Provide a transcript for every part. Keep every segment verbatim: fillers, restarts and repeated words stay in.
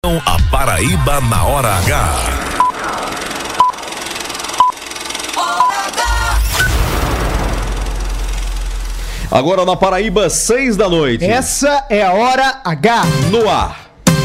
A Paraíba na hora H. Agora na Paraíba, seis da noite. Essa é a Hora H. No ar.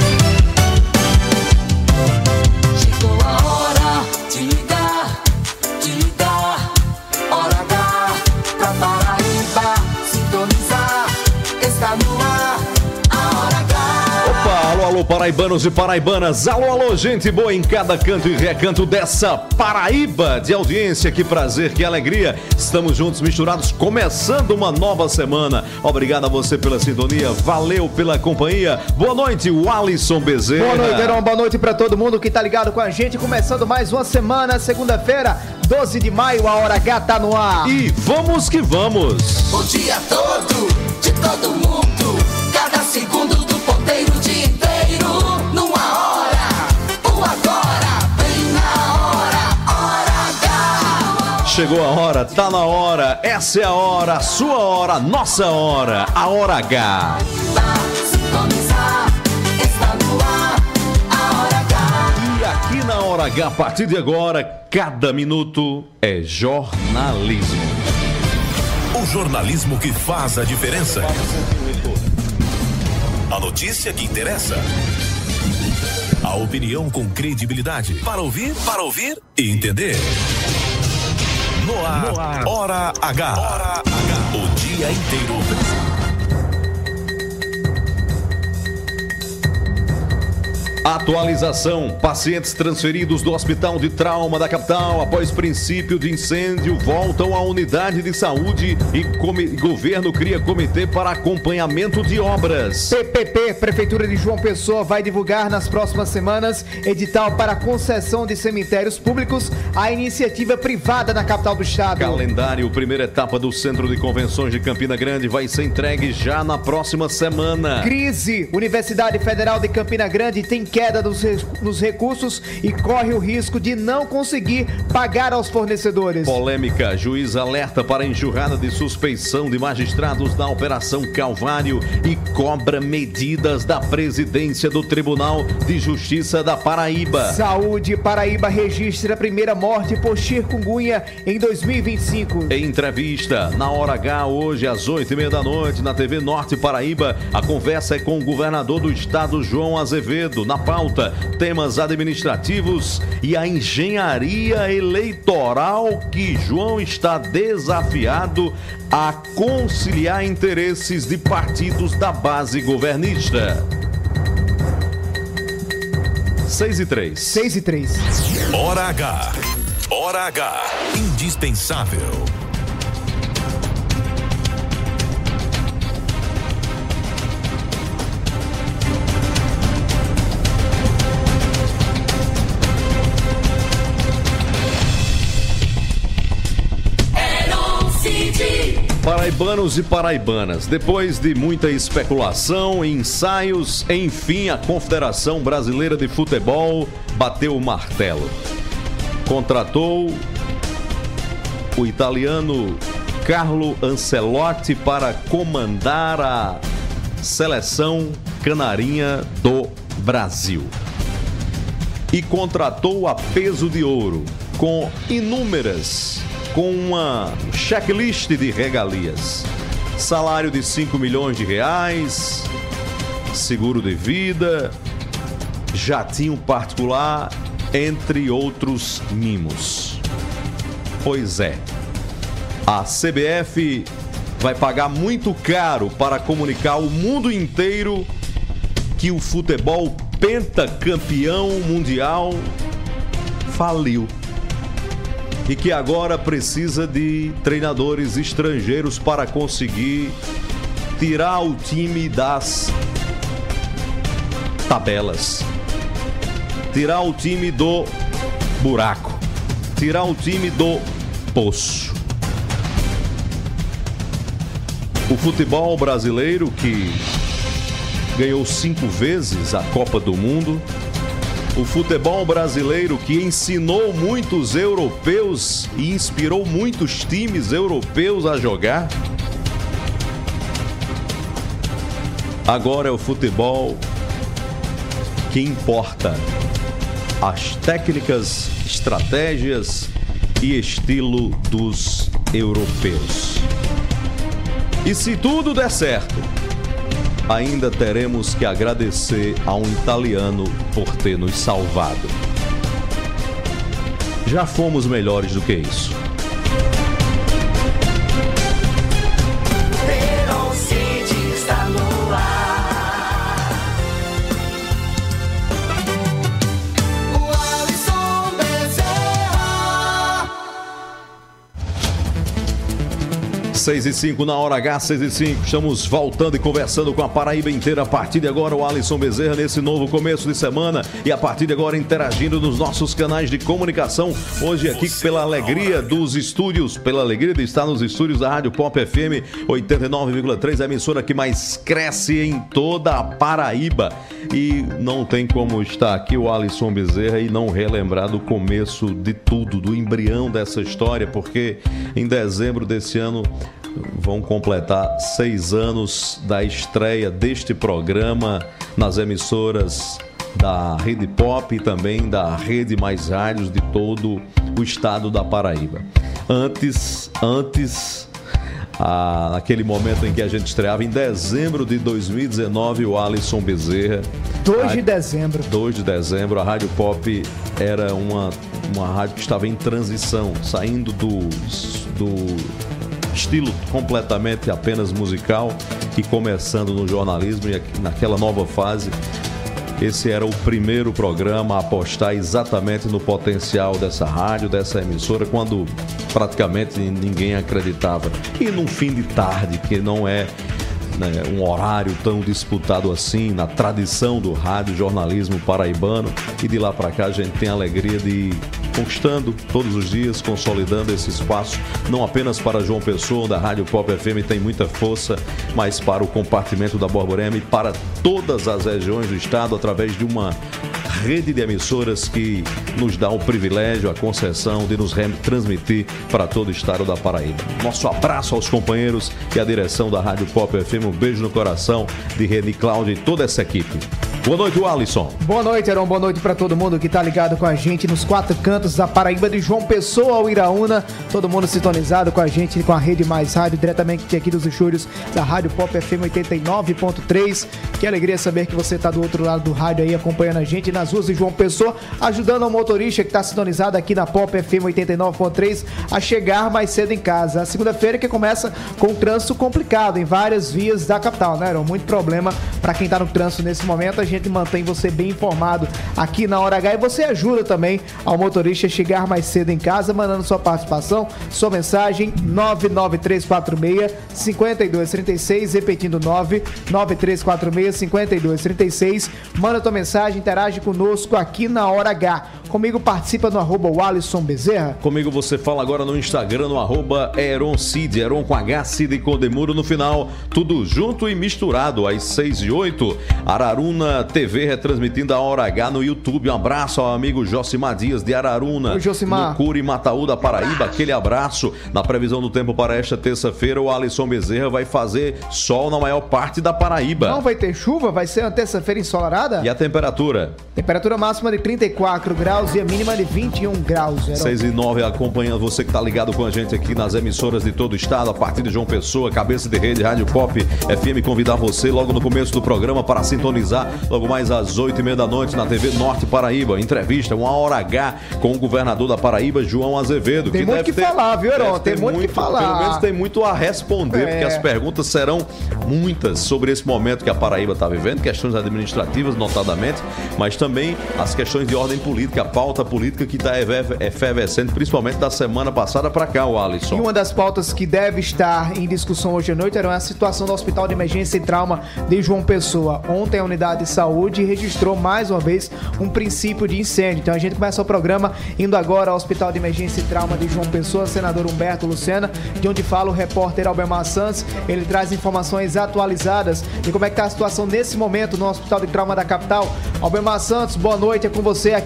Chegou a hora de ligar, de ligar. Hora H pra Paraíba sintonizar. Está no ar, a Hora H. Opa, alô, alô, paraibanos e paraibanas. Alô, alô, gente boa em cada canto e recanto dessa Paraíba de audiência. Que prazer, que alegria. Estamos juntos, misturados, começando uma nova semana. Obrigado a você pela sintonia, valeu pela companhia. Boa noite, o Alisson Bezerra. Boa noite, Heron. Boa noite pra todo mundo que tá ligado com a gente. Começando mais uma semana, segunda-feira, doze de maio, a Hora H tá no ar. E vamos que vamos. O dia todo, de todo mundo, cada segundo do ponteiro, o dia inteiro, numa hora, o agora, bem na hora, Hora H. Chegou a hora, tá na hora, essa é a hora, a sua hora, nossa hora, a Hora H. Sintonizar, está no ar, a Hora H. E aqui na Hora H, a partir de agora, cada minuto é jornalismo. O jornalismo que faz a diferença. A notícia que interessa. A opinião com credibilidade. Para ouvir, para ouvir e entender. No ar, no ar. Hora H. Hora H. O dia inteiro. Atualização: pacientes transferidos do Hospital de Trauma da capital após princípio de incêndio voltam à unidade de saúde e come... governo cria comitê para acompanhamento de obras. P P P, Prefeitura de João Pessoa, vai divulgar nas próximas semanas edital para concessão de cemitérios públicos à iniciativa privada na capital do estado. Calendário: primeira etapa do Centro de Convenções de Campina Grande vai ser entregue já na próxima semana. Crise: Universidade Federal de Campina Grande tem queda dos, nos recursos e corre o risco de não conseguir pagar aos fornecedores. Polêmica: juiz alerta para enxurrada de suspeição de magistrados da Operação Calvário e cobra medidas da presidência do Tribunal de Justiça da Paraíba. Saúde: Paraíba registra a primeira morte por chikungunya em dois mil e vinte e cinco. Em entrevista na Hora H, hoje às oito e meia da noite, na T V Norte Paraíba, a conversa é com o governador do estado, João Azevedo. Na pauta, temas administrativos e a engenharia eleitoral que João está desafiado a conciliar interesses de partidos da base governista. seis e três. seis e três. Hora H. Hora H. Indispensável. Paraibanos e paraibanas, depois de muita especulação e ensaios, enfim, a Confederação Brasileira de Futebol bateu o martelo. Contratou o italiano Carlo Ancelotti para comandar a seleção canarinha do Brasil. E contratou a peso de ouro, com inúmeras... com uma checklist de regalias. Salário de cinco milhões de reais, seguro de vida, jatinho particular, entre outros mimos. Pois é, a C B F vai pagar muito caro para comunicar ao mundo inteiro que o futebol pentacampeão mundial faliu. E que agora precisa de treinadores estrangeiros para conseguir tirar o time das tabelas. Tirar o time do buraco. Tirar o time do poço. O futebol brasileiro, que ganhou cinco vezes a Copa do Mundo, o futebol brasileiro que ensinou muitos europeus e inspirou muitos times europeus a jogar, agora é o futebol que importa as técnicas, estratégias e estilo dos europeus. E se tudo der certo, ainda teremos que agradecer a um italiano por ter nos salvado. Já fomos melhores do que isso. Verão City está no ar. O Alisson Bezerra. seis e cinco na hora H, seis e cinco. Estamos voltando e conversando com a Paraíba inteira. A partir de agora, o Alisson Bezerra nesse novo começo de semana. E a partir de agora, interagindo nos nossos canais de comunicação. Hoje aqui pela alegria dos estúdios, pela alegria de estar nos estúdios da Rádio Pop F M oitenta e nove vírgula três, a emissora que mais cresce em toda a Paraíba. E não tem como estar aqui o Alisson Bezerra e não relembrar do começo de tudo, do embrião dessa história, porque em dezembro desse ano vão completar seis anos da estreia deste programa nas emissoras da Rede Pop e também da Rede Mais Rádios de todo o estado da Paraíba. Antes, antes, ah, naquele momento em que a gente estreava, em dezembro de dois mil e dezenove, o Alisson Bezerra. dois de dezembro. dois de dezembro, a Rádio Pop era uma, uma rádio que estava em transição, saindo do... do estilo completamente apenas musical e começando no jornalismo, e naquela nova fase, esse era o primeiro programa a apostar exatamente no potencial dessa rádio, dessa emissora, quando praticamente ninguém acreditava. E num fim de tarde, que não é, né, um horário tão disputado assim, na tradição do rádio jornalismo paraibano, e de lá para cá a gente tem a alegria de ir conquistando todos os dias, consolidando esse espaço, não apenas para João Pessoa, onde a Rádio Pop F M tem muita força, mas para o compartimento da Borborema e para todas as regiões do estado, através de uma rede de emissoras que nos dá o privilégio, a concessão de nos transmitir para todo o estado da Paraíba. Nosso abraço aos companheiros e à direção da Rádio Pop F M, um beijo no coração de Reni Cláudio e toda essa equipe. Boa noite, Alisson. Boa noite, Heron. Boa noite para todo mundo que tá ligado com a gente nos quatro cantos da Paraíba, de João Pessoa ao Iraúna. Todo mundo sintonizado com a gente, com a Rede Mais Rádio, diretamente aqui dos estúdios da Rádio Pop F M oitenta e nove ponto três. Que alegria saber que você tá do outro lado do rádio aí, acompanhando a gente nas ruas de João Pessoa, ajudando o motorista que tá sintonizado aqui na Pop F M oitenta e nove ponto três a chegar mais cedo em casa. A segunda-feira que começa com um trânsito complicado em várias vias da capital, né, Heron? Muito problema para quem tá no trânsito nesse momento. A gente mantém você bem informado aqui na Hora H e você ajuda também ao motorista a chegar mais cedo em casa, mandando sua participação, sua mensagem nove nove três quatro seis, cinco dois três seis, repetindo nove nove três quatro seis, cinco dois três seis. Manda tua mensagem, interage conosco aqui na Hora H. Comigo participa no arroba o Alisson Bezerra. Comigo você fala agora no Instagram, no arroba Heron Cid, Heron com H, Cid e com Demuro no final, tudo junto e misturado, às seis e oito. Araruna T V retransmitindo a Hora H no YouTube. Um abraço ao amigo Josimar Dias de Araruna, Oi, Josimar. no Curi Mataú da Paraíba. Aquele abraço. Na previsão do tempo para esta terça-feira, o Alisson Bezerra vai fazer sol na maior parte da Paraíba. Não vai ter chuva, vai ser uma terça-feira ensolarada. E a temperatura? Temperatura máxima de trinta e quatro graus e a mínima de vinte e um graus. Heron. seis e nove, acompanhando você que está ligado com a gente aqui nas emissoras de todo o estado, a partir de João Pessoa, cabeça de rede, Rádio Pop F M, convidar você logo no começo do programa para sintonizar logo mais às oito e meia da noite na T V Norte Paraíba. Entrevista, uma Hora H com o governador da Paraíba, João Azevedo. Tem que muito deve que ter, falar, viu, Heron? Tem muito que falar. Pelo menos tem muito a responder, É. porque as perguntas serão muitas sobre esse momento que a Paraíba está vivendo, questões administrativas, notadamente, mas também as questões de ordem política, a pauta política que está efervescente, principalmente da semana passada para cá, o Alisson. E uma das pautas que deve estar em discussão hoje à noite era a situação do Hospital de Emergência e Trauma de João Pessoa. Ontem a unidade de saúde registrou mais uma vez um princípio de incêndio. Então a gente começa o programa indo agora ao Hospital de Emergência e Trauma de João Pessoa, senador Humberto Lucena, de onde fala o repórter Albemar Santos. Ele traz informações atualizadas de como é que está a situação nesse momento no Hospital de Trauma da capital. Albemar Santos, boa noite, é com você aqui na Hora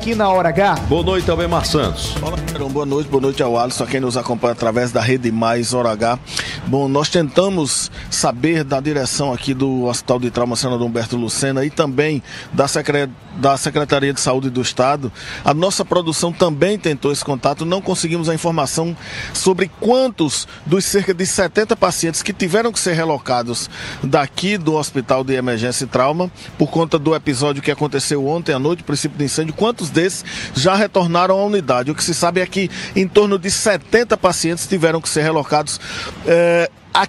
H. Boa noite, Albemar Santos. Fala, Heron. Boa noite, boa noite ao Alisson, a quem nos acompanha através da Rede Mais Hora H. Bom, nós tentamos saber da direção aqui do Hospital de Trauma Senador Humberto Lucena e também da, Secre... da Secretaria de Saúde do Estado. A nossa produção também tentou esse contato, não conseguimos a informação sobre quantos dos cerca de setenta pacientes que tiveram que ser relocados daqui do Hospital de Emergência e Trauma, por conta do episódio que aconteceu ontem à noite, o princípio de incêndio, quantos desses já retornaram à unidade. O que se sabe é que em torno de setenta pacientes tiveram que ser relocados é,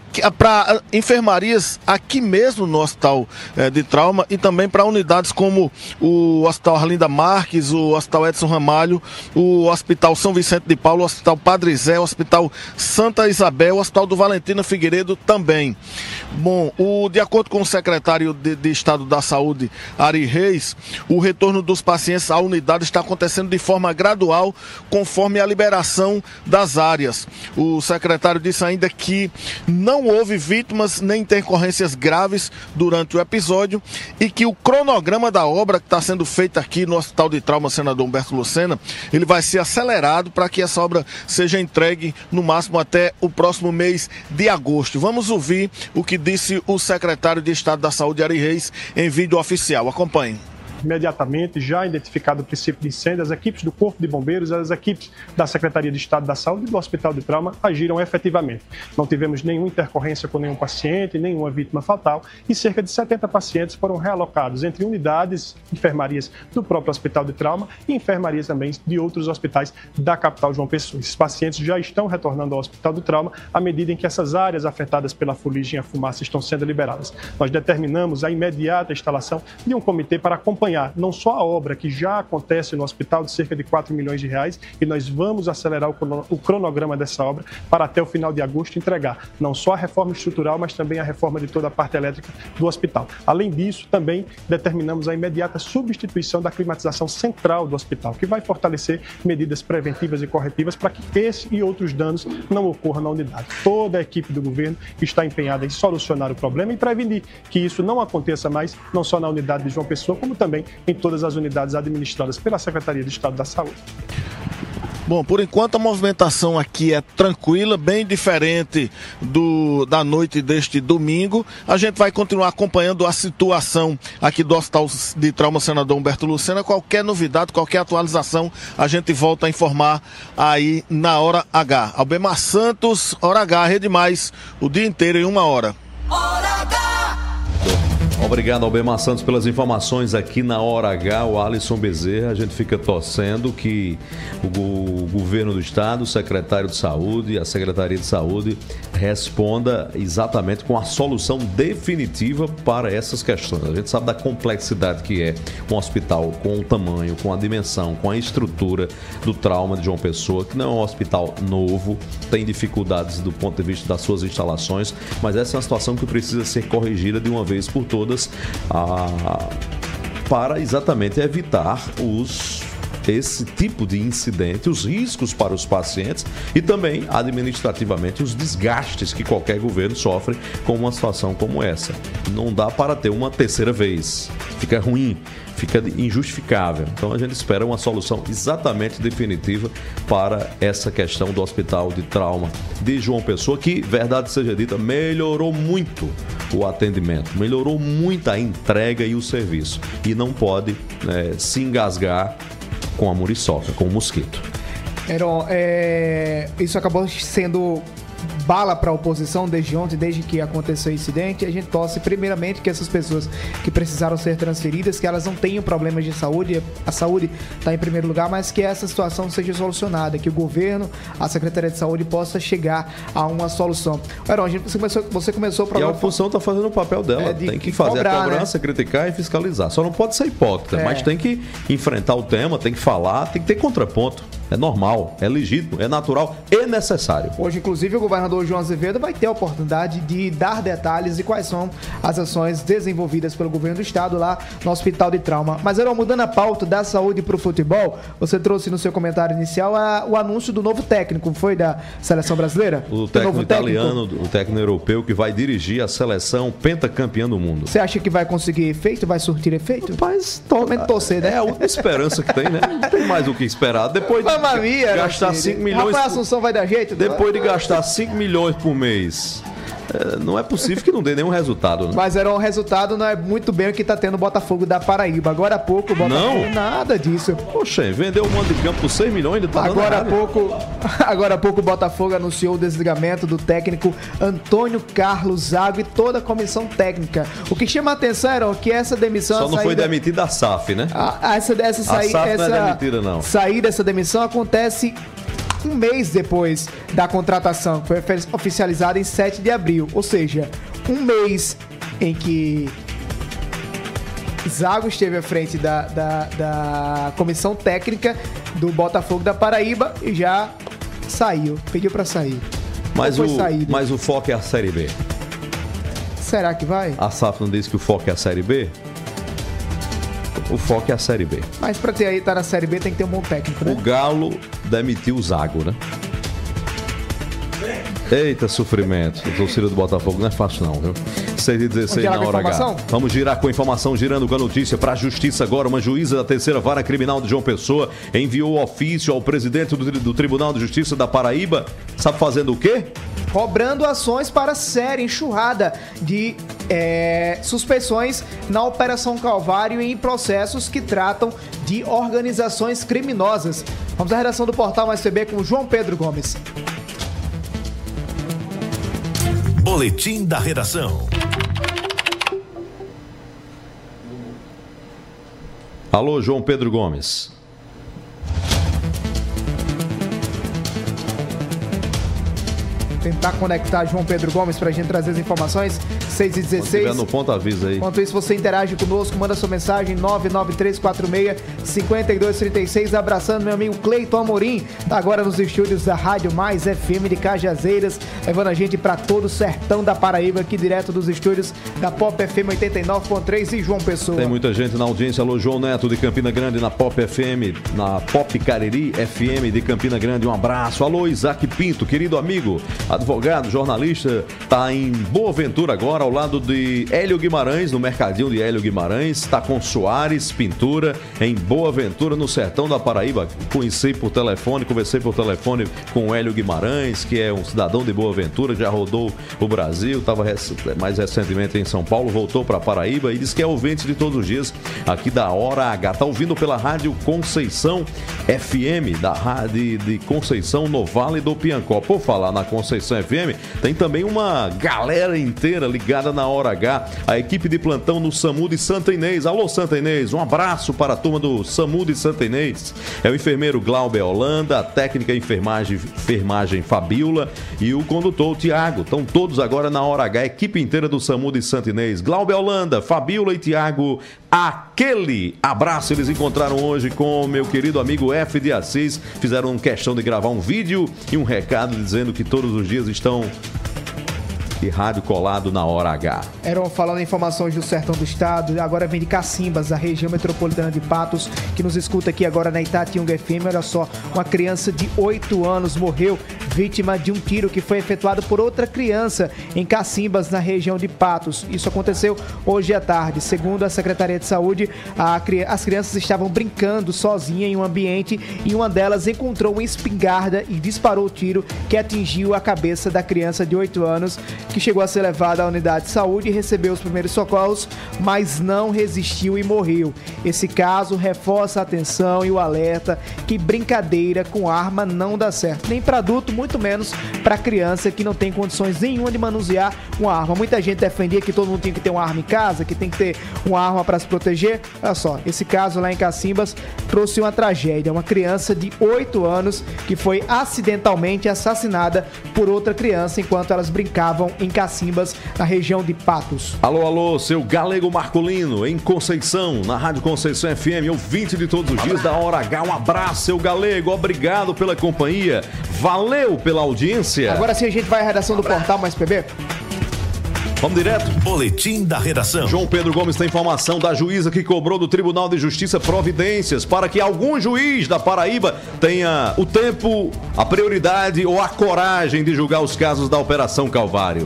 para enfermarias aqui mesmo no Hospital eh, de Trauma e também para unidades como o Hospital Arlinda Marques, o Hospital Edson Ramalho, o Hospital São Vicente de Paulo, o Hospital Padre Zé, o Hospital Santa Isabel, o Hospital do Valentina Figueiredo também. Bom, o, de acordo com o secretário de, de Estado da Saúde, Ari Reis, o retorno dos pacientes à unidade está acontecendo de forma gradual, conforme a liberação das áreas. O secretário disse ainda que não houve vítimas nem intercorrências graves durante o episódio e que o cronograma da obra que está sendo feita aqui no Hospital de Trauma Senador Humberto Lucena, ele vai ser acelerado para que essa obra seja entregue no máximo até o próximo mês de agosto. Vamos ouvir o que disse o secretário de Estado da Saúde, Ari Reis, em vídeo oficial. Acompanhe. Imediatamente, já identificado o princípio de incêndio, as equipes do Corpo de Bombeiros, as equipes da Secretaria de Estado da Saúde e do Hospital de Trauma agiram efetivamente. Não tivemos nenhuma intercorrência com nenhum paciente, nenhuma vítima fatal e cerca de setenta pacientes foram realocados entre unidades, enfermarias do próprio Hospital de Trauma e enfermarias também de outros hospitais da capital João Pessoa. Esses pacientes já estão retornando ao Hospital do Trauma à medida em que essas áreas afetadas pela fuligem e a fumaça estão sendo liberadas. Nós determinamos a imediata instalação de um comitê para acompanhar não só a obra que já acontece no hospital de cerca de quatro milhões de reais e nós vamos acelerar o cronograma dessa obra para até o final de agosto entregar não só a reforma estrutural, mas também a reforma de toda a parte elétrica do hospital. Além disso, também determinamos a imediata substituição da climatização central do hospital, que vai fortalecer medidas preventivas e corretivas para que esse e outros danos não ocorram na unidade. Toda a equipe do governo está empenhada em solucionar o problema e prevenir que isso não aconteça mais, não só na unidade de João Pessoa, como também em todas as unidades administradas pela Secretaria de Estado da Saúde. Bom, por enquanto a movimentação aqui é tranquila, bem diferente do, da noite deste domingo. A gente vai continuar acompanhando a situação aqui do Hospital de Trauma Senador Humberto Lucena. Qualquer novidade, qualquer atualização, a gente volta a informar aí na Hora H. Albemar Santos, Hora H, Rede Mais, o dia inteiro em uma hora. Hora H! Obrigado, Albemar Santos, pelas informações aqui na Hora H. O Alisson Bezerra, a gente fica torcendo que o governo do estado, o secretário de saúde, a Secretaria de Saúde responda exatamente com a solução definitiva para essas questões. A gente sabe da complexidade que é um hospital com o tamanho, com a dimensão, com a estrutura do trauma de João Pessoa, que não é um hospital novo, tem dificuldades do ponto de vista das suas instalações, mas essa é uma situação que precisa ser corrigida de uma vez por todas a, para exatamente evitar os esse tipo de incidente, os riscos para os pacientes e também, administrativamente, os desgastes que qualquer governo sofre com uma situação como essa. Não dá para ter uma terceira vez. Fica ruim, fica injustificável. Então a gente espera uma solução exatamente definitiva para essa questão do Hospital de Trauma de João Pessoa, que, verdade seja dita, melhorou muito o atendimento, melhorou muito a entrega e o serviço. E não pode é, se engasgar com a muriçoca, com o mosquito. Heron, é, isso acabou sendo bala para a oposição desde ontem, desde que aconteceu o incidente. A gente torce primeiramente que essas pessoas que precisaram ser transferidas, que elas não tenham problemas de saúde, a saúde está em primeiro lugar, mas que essa situação seja solucionada, que o governo, a Secretaria de Saúde possa chegar a uma solução. Heron, você começou, você começou o programa... E a oposição está fazendo o papel dela, é, de, tem que fazer cobrar, a cobrança, né? Criticar e fiscalizar. Só não pode ser hipócrita, é. mas tem que enfrentar o tema, tem que falar, tem que ter contraponto. É normal, é legítimo, é natural e necessário. Hoje, inclusive, o governador João Azevedo vai ter a oportunidade de dar detalhes de quais são as ações desenvolvidas pelo governo do estado lá no Hospital de Trauma. Mas, Heron, mudando a pauta da saúde para o futebol, você trouxe no seu comentário inicial a, o anúncio do novo técnico, foi da seleção brasileira? O técnico italiano, o técnico europeu que vai dirigir a seleção pentacampeã do mundo. Você acha que vai conseguir efeito? Vai surtir efeito? Mas totalmente torcer, né? É a única esperança que tem, né? Não tem mais o que esperar. Depois de Mamma mia, gastar cinco milhões... Rafael Assunção vai dar jeito? Depois de gastar cinco milhões por mês... É, não é possível que não dê nenhum resultado, né? Mas era um resultado, não é muito bem o que tá tendo o Botafogo da Paraíba. Agora há pouco o Botafogo... Não? Nada disso. Poxa, vendeu o mando de campo por seis milhões, ele tá agora há pouco Agora há pouco o Botafogo anunciou o desligamento do técnico Antônio Carlos Zago e toda a comissão técnica. O que chama a atenção era que essa demissão... Só não saída... foi demitida a S A F, né? A, essa, essa, saí... a S A F essa não é demitida, não. Saída dessa demissão acontece um mês depois da contratação, que foi oficializada em sete de abril. Ou seja, um mês em que Zago esteve à frente da, da, da comissão técnica do Botafogo da Paraíba e já saiu, pediu para sair. Mas o, mas o foco é a Série B. Será que vai? A S A F não disse que o foco é a Série B? O foco é a Série B. Mas pra ter aí, estar na Série B tem que ter um bom técnico, né? O Galo demitiu o Zago, né? Eita, sofrimento. A torcida do Botafogo não é fácil não, viu? seis e dezesseis na hora H. Vamos girar com a informação, girando com a notícia para a Justiça agora. Uma juíza da terceira vara criminal de João Pessoa enviou ofício ao presidente do, do Tribunal de Justiça da Paraíba. Sabe fazendo o quê? Cobrando ações para série enxurrada de é, suspeições na Operação Calvário e em processos que tratam de organizações criminosas. Vamos à redação do Portal Mais T B com João Pedro Gomes. Boletim da Redação. Alô, João Pedro Gomes. Tentar conectar João Pedro Gomes pra gente trazer as informações. seis e dezesseis. Se tiver no ponto, avisa aí. Enquanto isso, você interage conosco, manda sua mensagem nove nove três quatro seis, cinco dois três seis. Abraçando meu amigo Cleiton Amorim, tá agora nos estúdios da Rádio Mais F M de Cajazeiras, levando a gente pra todo o sertão da Paraíba, aqui direto dos estúdios da Pop F M oitenta e nove ponto três e João Pessoa. Tem muita gente na audiência. Alô, João Neto de Campina Grande, na Pop F M, na Pop Cariri F M de Campina Grande. Um abraço. Alô, Isaac Pinto, querido amigo, advogado, jornalista, tá em Boa Ventura agora, ao lado de Hélio Guimarães, no mercadinho de Hélio Guimarães, está com Soares Pintura, em Boa Ventura, no sertão da Paraíba. Conheci por telefone, conversei por telefone com o Hélio Guimarães, que é um cidadão de Boa Ventura, já rodou o Brasil, estava mais recentemente em São Paulo, voltou para Paraíba e disse que é ouvinte de todos os dias aqui da Hora H. Está ouvindo pela Rádio Conceição F M, da Rádio de Conceição, no Vale do Piancó. Por falar na Conceição F M, tem também uma galera inteira ligada na Hora H, a equipe de plantão no SAMU de Santa Inês. Alô, Santa Inês, um abraço para a turma do SAMU de Santa Inês. É o enfermeiro Glauber Holanda, a técnica enfermagem, enfermagem Fabiola e o condutor Tiago. Estão todos agora na Hora H, a equipe inteira do SAMU de Santa Inês. Glauber Holanda, Fabiola e Tiago, aquele abraço. Eles encontraram hoje com o meu querido amigo F de Assis, fizeram questão de gravar um vídeo e um recado dizendo que todos os dias estão e rádio colado na Hora H. Eram falando em informações do sertão do estado, agora vem de Cacimbas, da região metropolitana de Patos, que nos escuta aqui agora na Itatiunga F M. Olha só, uma criança de oito anos morreu vítima de um tiro que foi efetuado por outra criança em Cacimbas, na região de Patos. Isso aconteceu hoje à tarde. Segundo a Secretaria de Saúde, a, as crianças estavam brincando sozinhas em um ambiente e uma delas encontrou uma espingarda e disparou o tiro que atingiu a cabeça da criança de oito anos, que chegou a ser levada à unidade de saúde e recebeu os primeiros socorros, mas não resistiu e morreu. Esse caso reforça a atenção e o alerta que brincadeira com arma não dá certo, nem para adulto, muito menos para criança que não tem condições nenhuma de manusear uma arma. Muita gente defendia que todo mundo tinha que ter uma arma em casa, que tem que ter uma arma para se proteger. Olha só, esse caso lá em Cacimbas trouxe uma tragédia. Uma criança de oito anos que foi acidentalmente assassinada por outra criança enquanto elas brincavam em Cacimbas, na região de Patos. Alô, alô, seu Galego Marcolino, em Conceição, na Rádio Conceição F M, ouvinte de todos os dias da Hora H. Um abraço, seu Galego, obrigado pela companhia, valeu pela audiência. Agora sim a gente vai à redação do Portal Mais P B. Vamos direto. Boletim da redação. João Pedro Gomes tem informação da juíza que cobrou do Tribunal de Justiça providências para que algum juiz da Paraíba tenha o tempo, a prioridade ou a coragem de julgar os casos da Operação Calvário.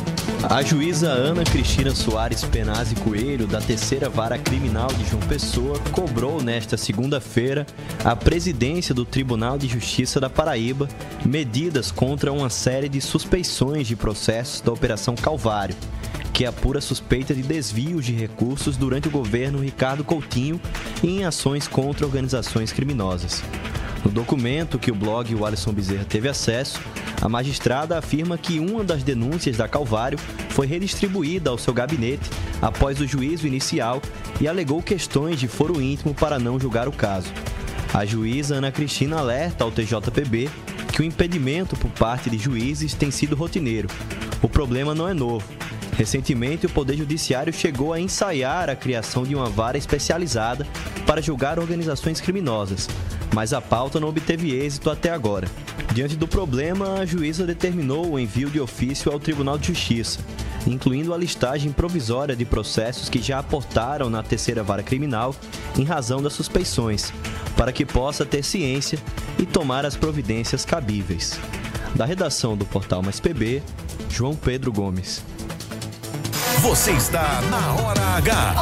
A juíza Ana Cristina Soares Penazzi Coelho, da Terceira Vara Criminal de João Pessoa, cobrou nesta segunda-feira a presidência do Tribunal de Justiça da Paraíba medidas contra uma série de suspeições de processos da Operação Calvário, que apura suspeita de desvios de recursos durante o governo Ricardo Coutinho e em ações contra organizações criminosas. No documento que o blog o Alisson Bezerra teve acesso, a magistrada afirma que uma das denúncias da Calvário foi redistribuída ao seu gabinete após o juízo inicial e alegou questões de foro íntimo para não julgar o caso. A juíza Ana Cristina alerta ao T J P B que o impedimento por parte de juízes tem sido rotineiro. O problema não é novo. Recentemente, o Poder Judiciário chegou a ensaiar a criação de uma vara especializada para julgar organizações criminosas, mas a pauta não obteve êxito até agora. Diante do problema, a juíza determinou o envio de ofício ao Tribunal de Justiça, incluindo a listagem provisória de processos que já aportaram na Terceira Vara Criminal em razão das suspeições, para que possa ter ciência e tomar as providências cabíveis. Da redação do Portal Mais P B, João Pedro Gomes. Você está na Hora H.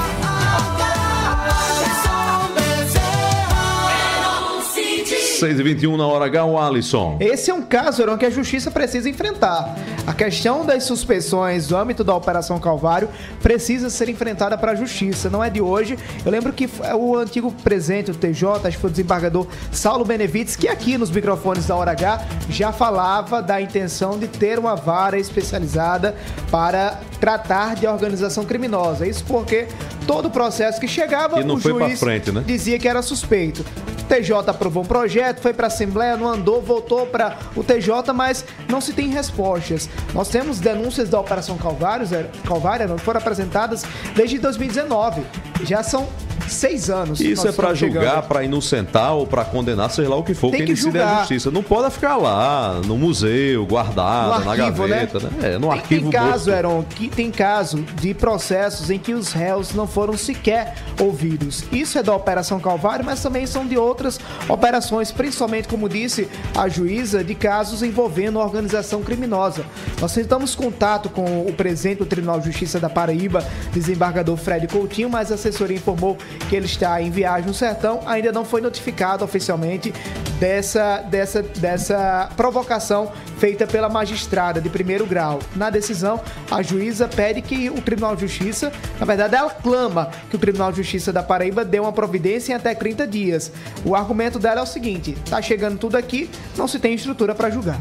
seis e vinte e um na Hora H, o Alisson. Esse é um caso, Heron, que a justiça precisa enfrentar. A questão das suspeições do âmbito da Operação Calvário precisa ser enfrentada para a justiça. Não é de hoje. Eu lembro que o antigo presidente do T J, acho que foi o desembargador Saulo Benevides, que aqui nos microfones da Hora H já falava da intenção de ter uma vara especializada para tratar de organização criminosa. Isso porque todo o processo que chegava, e não o foi juiz pra frente, né? dizia que era suspeito. O T J aprovou um projeto, foi para a Assembleia, não andou, voltou para o T J, mas não se tem respostas. Nós temos denúncias da Operação Calvário, Calvário não foram apresentadas desde dois mil e dezenove. Já são seis anos. Isso é para julgar, para inocentar ou para condenar, seja lá o que for. Tem quem que decide é a julgar. justiça. Não pode ficar lá no museu, guardado, No na arquivo, gaveta, né? É, no Tem, arquivo tem caso, morto. Heron, que tem caso de processos em que os réus não foram sequer ouvidos. Isso é da Operação Calvário, mas também são de outras operações, principalmente, como disse a juíza, de casos envolvendo organização criminosa. Nós tentamos contato com o presidente do Tribunal de Justiça da Paraíba, desembargador Fred Coutinho, mas a assessoria informou que ele está em viagem no sertão, ainda não foi notificado oficialmente dessa, dessa, dessa provocação feita pela magistrada de primeiro grau. Na decisão, a juíza pede que o Tribunal de Justiça, na verdade ela clama que o Tribunal de Justiça da Paraíba dê uma providência em até trinta dias. O argumento dela é o seguinte: tá chegando tudo aqui, não se tem estrutura para julgar.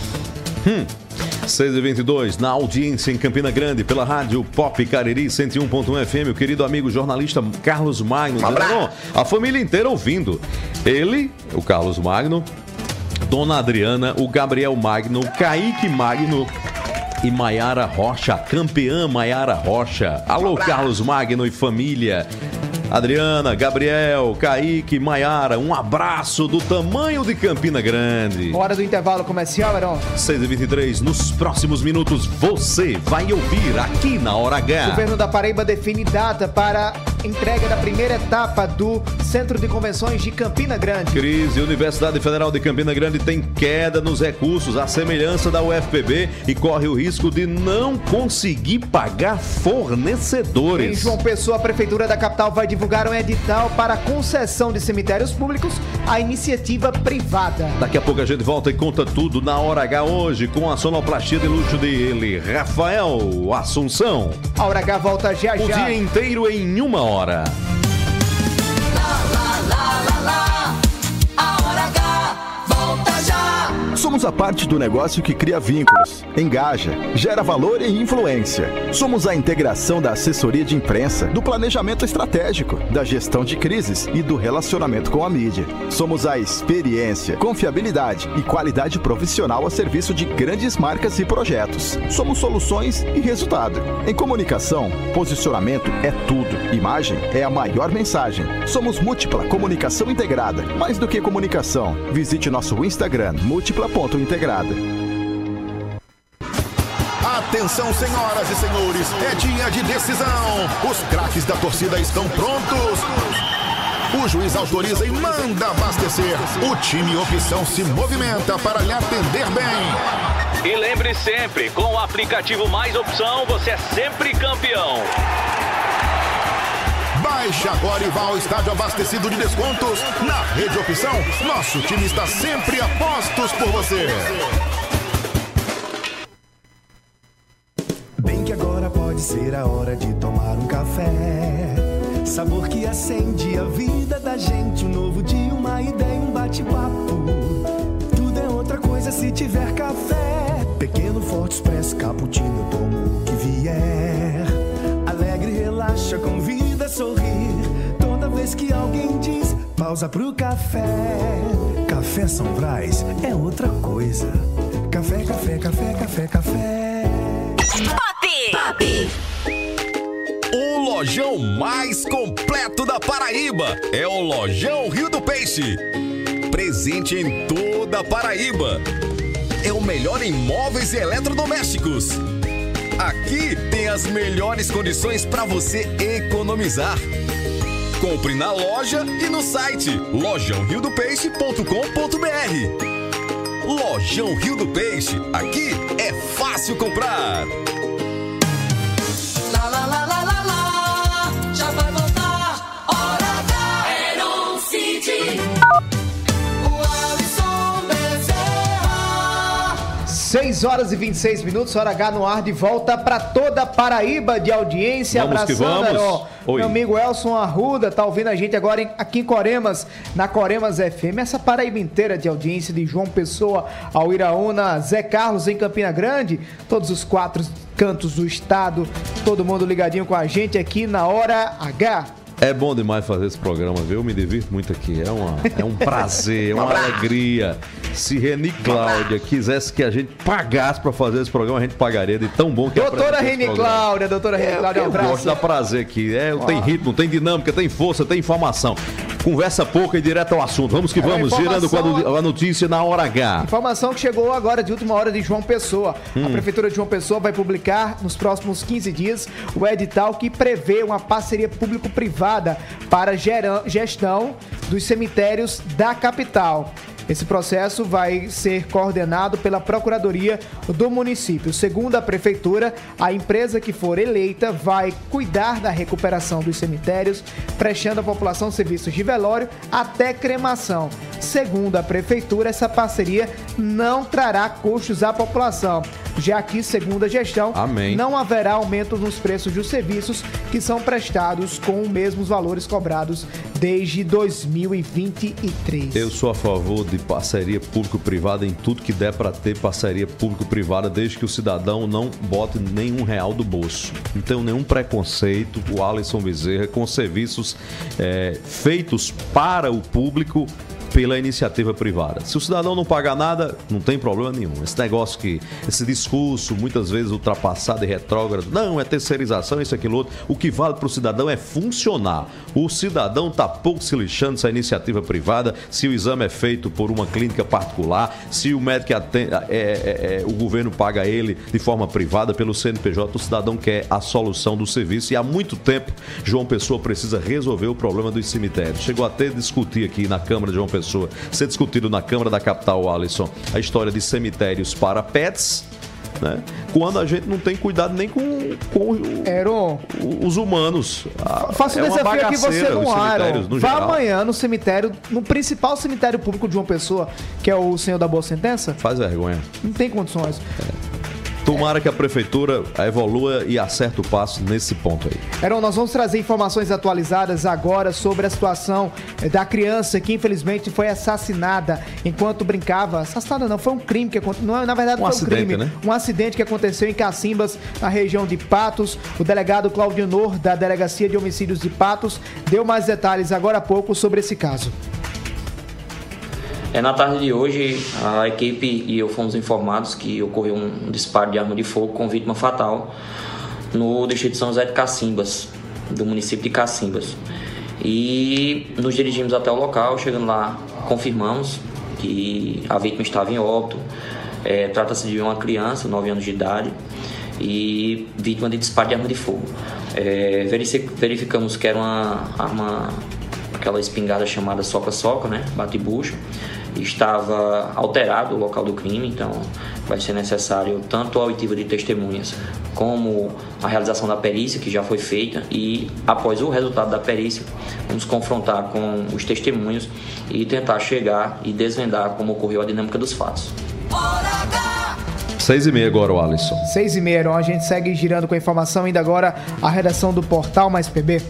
Hum. seis e vinte e dois, na audiência em Campina Grande, pela rádio Pop Cariri cento e um ponto um F M, o querido amigo jornalista Carlos Magno. Não, a família inteira ouvindo. Ele, o Carlos Magno, Dona Adriana, o Gabriel Magno, o Kaique Magno e Maiara Rocha, campeã Maiara Rocha. Alô, Carlos Magno e família. Adriana, Gabriel, Kaique, Maiara, um abraço do tamanho de Campina Grande. Hora do intervalo comercial, Heron. seis e vinte e três, nos próximos minutos você vai ouvir aqui na Hora O H. governo da Paraíba define data para entrega da primeira etapa do Centro de Convenções de Campina Grande. Crise, Universidade Federal de Campina Grande tem queda nos recursos, à semelhança da U F P B, e corre o risco de não conseguir pagar fornecedores. Em João Pessoa, a Prefeitura da capital vai divulgar um edital para concessão de cemitérios públicos à iniciativa privada. Daqui a pouco a gente volta e conta tudo na Hora H hoje com a sonoplastia de luxo dele, Rafael Assunção. A Hora H volta já O já. dia inteiro em uma hora. A Hora H volta já. Somos a parte do negócio que cria vínculos, engaja, gera valor e influência. Somos a integração da assessoria de imprensa, do planejamento estratégico, da gestão de crises e do relacionamento com a mídia. Somos a experiência, confiabilidade e qualidade profissional a serviço de grandes marcas e projetos. Somos soluções e resultado. Em comunicação, posicionamento é tudo. Imagem é a maior mensagem. Somos Múltipla Comunicação Integrada. Mais do que comunicação, visite nosso Instagram, múltipla ponto integrada. Atenção, senhoras e senhores, é dia de decisão. Os craques da torcida estão prontos. O juiz autoriza e manda abastecer. O time Opção se movimenta para lhe atender bem. E lembre sempre, com o aplicativo Mais Opção, você é sempre campeão. Baixe agora e vá ao estádio abastecido de descontos. Na Rede Opção, nosso time está sempre a postos por você. Bem que agora pode ser a hora de tomar um café. Sabor que acende a vida da gente. Um novo dia, uma ideia, um bate-papo. Tudo é outra coisa se tiver café. Pequeno, forte, expresso, cappuccino, eu tomo o que vier. Alegre, relaxa, convida a sorrir. Toda vez que alguém diz pausa pro café. Café São Brás é outra coisa. Café, café, café, café, café. Pop! Pop! O lojão mais completo da Paraíba é o Lojão Rio do Peixe. Presente em toda a Paraíba. É o melhor em móveis e eletrodomésticos. Aqui tem as melhores condições para você economizar. Compre na loja e no site lojão rio do peixe ponto com ponto br. Lojão Rio do Peixe, aqui é fácil comprar. Lá, lá, lá, lá, lá, lá, já vai voltar, hora H. Era um Cid. seis horas e vinte e seis minutos, hora H no ar, de volta para toda a Paraíba de audiência. Vamos Abraçando, que vamos. Ó, Oi. meu amigo Elson Arruda, tá ouvindo a gente agora em, aqui em Coremas, na Coremas F M. Essa Paraíba inteira de audiência, de João Pessoa ao Iraúna, Zé Carlos em Campina Grande, todos os quatro cantos do estado, todo mundo ligadinho com a gente aqui na hora H. É bom demais fazer esse programa, viu? Eu me divirto muito aqui. É, uma, é um prazer, é uma alegria. Se Reni Cláudia quisesse que a gente pagasse para fazer esse programa, a gente pagaria de tão bom que é. Doutora Reni Cláudia, doutora Reni Cláudia, um abraço. Eu gosto da prazer aqui. É, tem ritmo, tem dinâmica, tem força, tem informação. Conversa pouca e direto ao assunto. Vamos que vamos, é, girando com a notícia na hora H. Informação que chegou agora de última hora de João Pessoa. Hum. A Prefeitura de João Pessoa vai publicar nos próximos quinze dias o edital que prevê uma parceria público-privada para gestão dos cemitérios da capital. Esse processo vai ser coordenado pela Procuradoria do município. Segundo a Prefeitura, a empresa que for eleita vai cuidar da recuperação dos cemitérios, prestando à população serviços de velório até cremação. Segundo a Prefeitura, essa parceria não trará custos à população, já que, segundo a gestão, Amém. não haverá aumento nos preços dos serviços que são prestados com os mesmos valores cobrados desde dois mil e vinte e três. Eu sou a favor de parceria público-privada em tudo que der para ter parceria público-privada, desde que o cidadão não bote nenhum real do bolso. Não tenho nenhum preconceito, o Alisson Bezerra, com serviços é, feitos para o público pela iniciativa privada. Se o cidadão não pagar nada, não tem problema nenhum. Esse negócio que, esse discurso muitas vezes ultrapassado e retrógrado, não, é terceirização, isso, aquilo, outro. O que vale para o cidadão é funcionar. O cidadão está pouco se lixando se a iniciativa privada, se o exame é feito por uma clínica particular, se o médico atende, é, é, é, o governo paga ele de forma privada pelo C N P J, o cidadão quer a solução do serviço e há muito tempo João Pessoa precisa resolver o problema dos cemitérios. Chegou até a discutir aqui na Câmara de João Pessoa, ser discutido na Câmara da Capital, Alisson, a história de cemitérios para pets, né? Quando a gente não tem cuidado nem com, com Aaron, os humanos. Faça um é desafio aqui você no ar. No Vá geral. amanhã no cemitério, no principal cemitério público de João Pessoa, que é o Senhor da Boa Sentença. Faz vergonha. Não tem condições. É. Tomara que a prefeitura evolua e acerte o passo nesse ponto aí. Heron, nós vamos trazer informações atualizadas agora sobre a situação da criança que infelizmente foi assassinada enquanto brincava. Assassinada não, foi um crime que aconteceu. Na verdade, um foi acidente, um crime. Né? Um acidente que aconteceu em Cacimbas, na região de Patos. O delegado Claudio Nor, da Delegacia de Homicídios de Patos, deu mais detalhes agora há pouco sobre esse caso. É, na tarde de hoje, a equipe e eu fomos informados que ocorreu um disparo de arma de fogo com vítima fatal no distrito de São José de Cacimbas, do município de Cacimbas. E nos dirigimos até o local, chegando lá, confirmamos que a vítima estava em óbito. É, trata-se de uma criança, nove anos de idade, e vítima de disparo de arma de fogo. É, verificamos que era uma arma, aquela espingarda chamada soca-soca, né, bate-bucho. Estava alterado o local do crime, então vai ser necessário tanto a oitiva de testemunhas como a realização da perícia, que já foi feita, e após o resultado da perícia, vamos confrontar com os testemunhos e tentar chegar e desvendar como ocorreu a dinâmica dos fatos. Seis e meia agora, o Alisson. Seis e meia, a gente segue girando com a informação, ainda agora a redação do Portal Mais P B.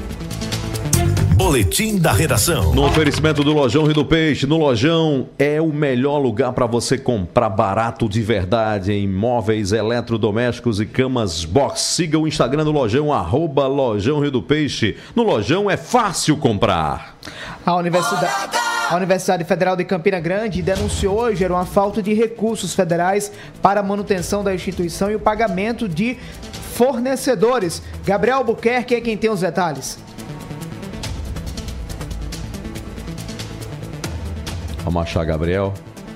Boletim da Redação. No oferecimento do Lojão Rio do Peixe. No Lojão é o melhor lugar para você comprar barato de verdade em móveis, eletrodomésticos e camas box. Siga o Instagram do Lojão, arroba Lojão Rio do Peixe. No Lojão é fácil comprar. A Universidade... A Universidade Federal de Campina Grande denunciou hoje uma falta de recursos federais para a manutenção da instituição e o pagamento de fornecedores. Gabriel Albuquerque é quem tem os detalhes. Vamos achar Gabriel.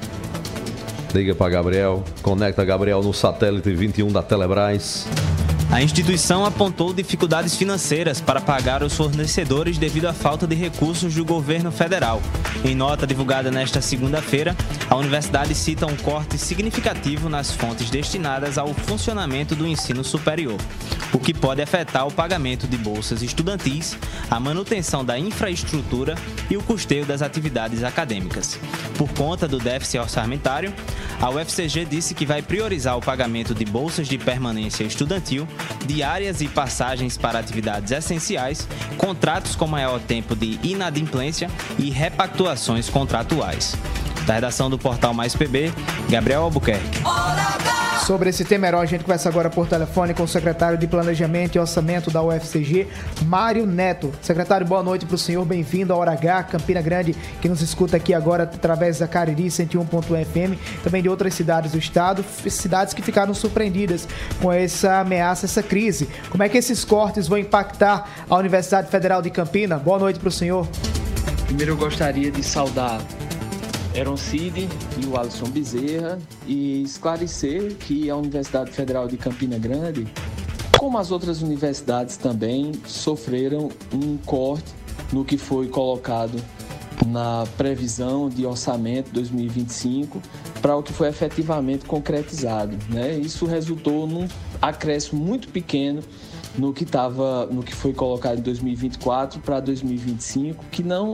Liga para Gabriel. Conecta Gabriel no satélite vinte e um da Telebrás. A instituição apontou dificuldades financeiras para pagar os fornecedores devido à falta de recursos do governo federal. Em nota divulgada nesta segunda-feira, a universidade cita um corte significativo nas fontes destinadas ao funcionamento do ensino superior, o que pode afetar o pagamento de bolsas estudantis, a manutenção da infraestrutura e o custeio das atividades acadêmicas. Por conta do déficit orçamentário, a U F C G disse que vai priorizar o pagamento de bolsas de permanência estudantil, diárias e passagens para atividades essenciais, contratos com maior tempo de inadimplência e repactuações contratuais. Da redação do Portal Mais P B, Gabriel Albuquerque. Sobre esse tema, Herói, a gente conversa agora por telefone com o secretário de Planejamento e Orçamento da U F C G, Mário Neto. Secretário, boa noite para o senhor, bem-vindo à Hora H, Campina Grande, que nos escuta aqui agora através da Cariri cento e um ponto um F M, também de outras cidades do estado, cidades que ficaram surpreendidas com essa ameaça, essa crise. Como é que esses cortes vão impactar a Universidade Federal de Campina? Boa noite para o senhor. Primeiro eu gostaria de saudar Heron Cid e o Alisson Bezerra e esclarecer que a Universidade Federal de Campina Grande, como as outras universidades também, sofreram um corte no que foi colocado na previsão de orçamento dois mil e vinte e cinco para o que foi efetivamente concretizado, né? Isso resultou num acréscimo muito pequeno no que, tava, no que foi colocado em dois mil e vinte e quatro para dois mil e vinte e cinco, que não...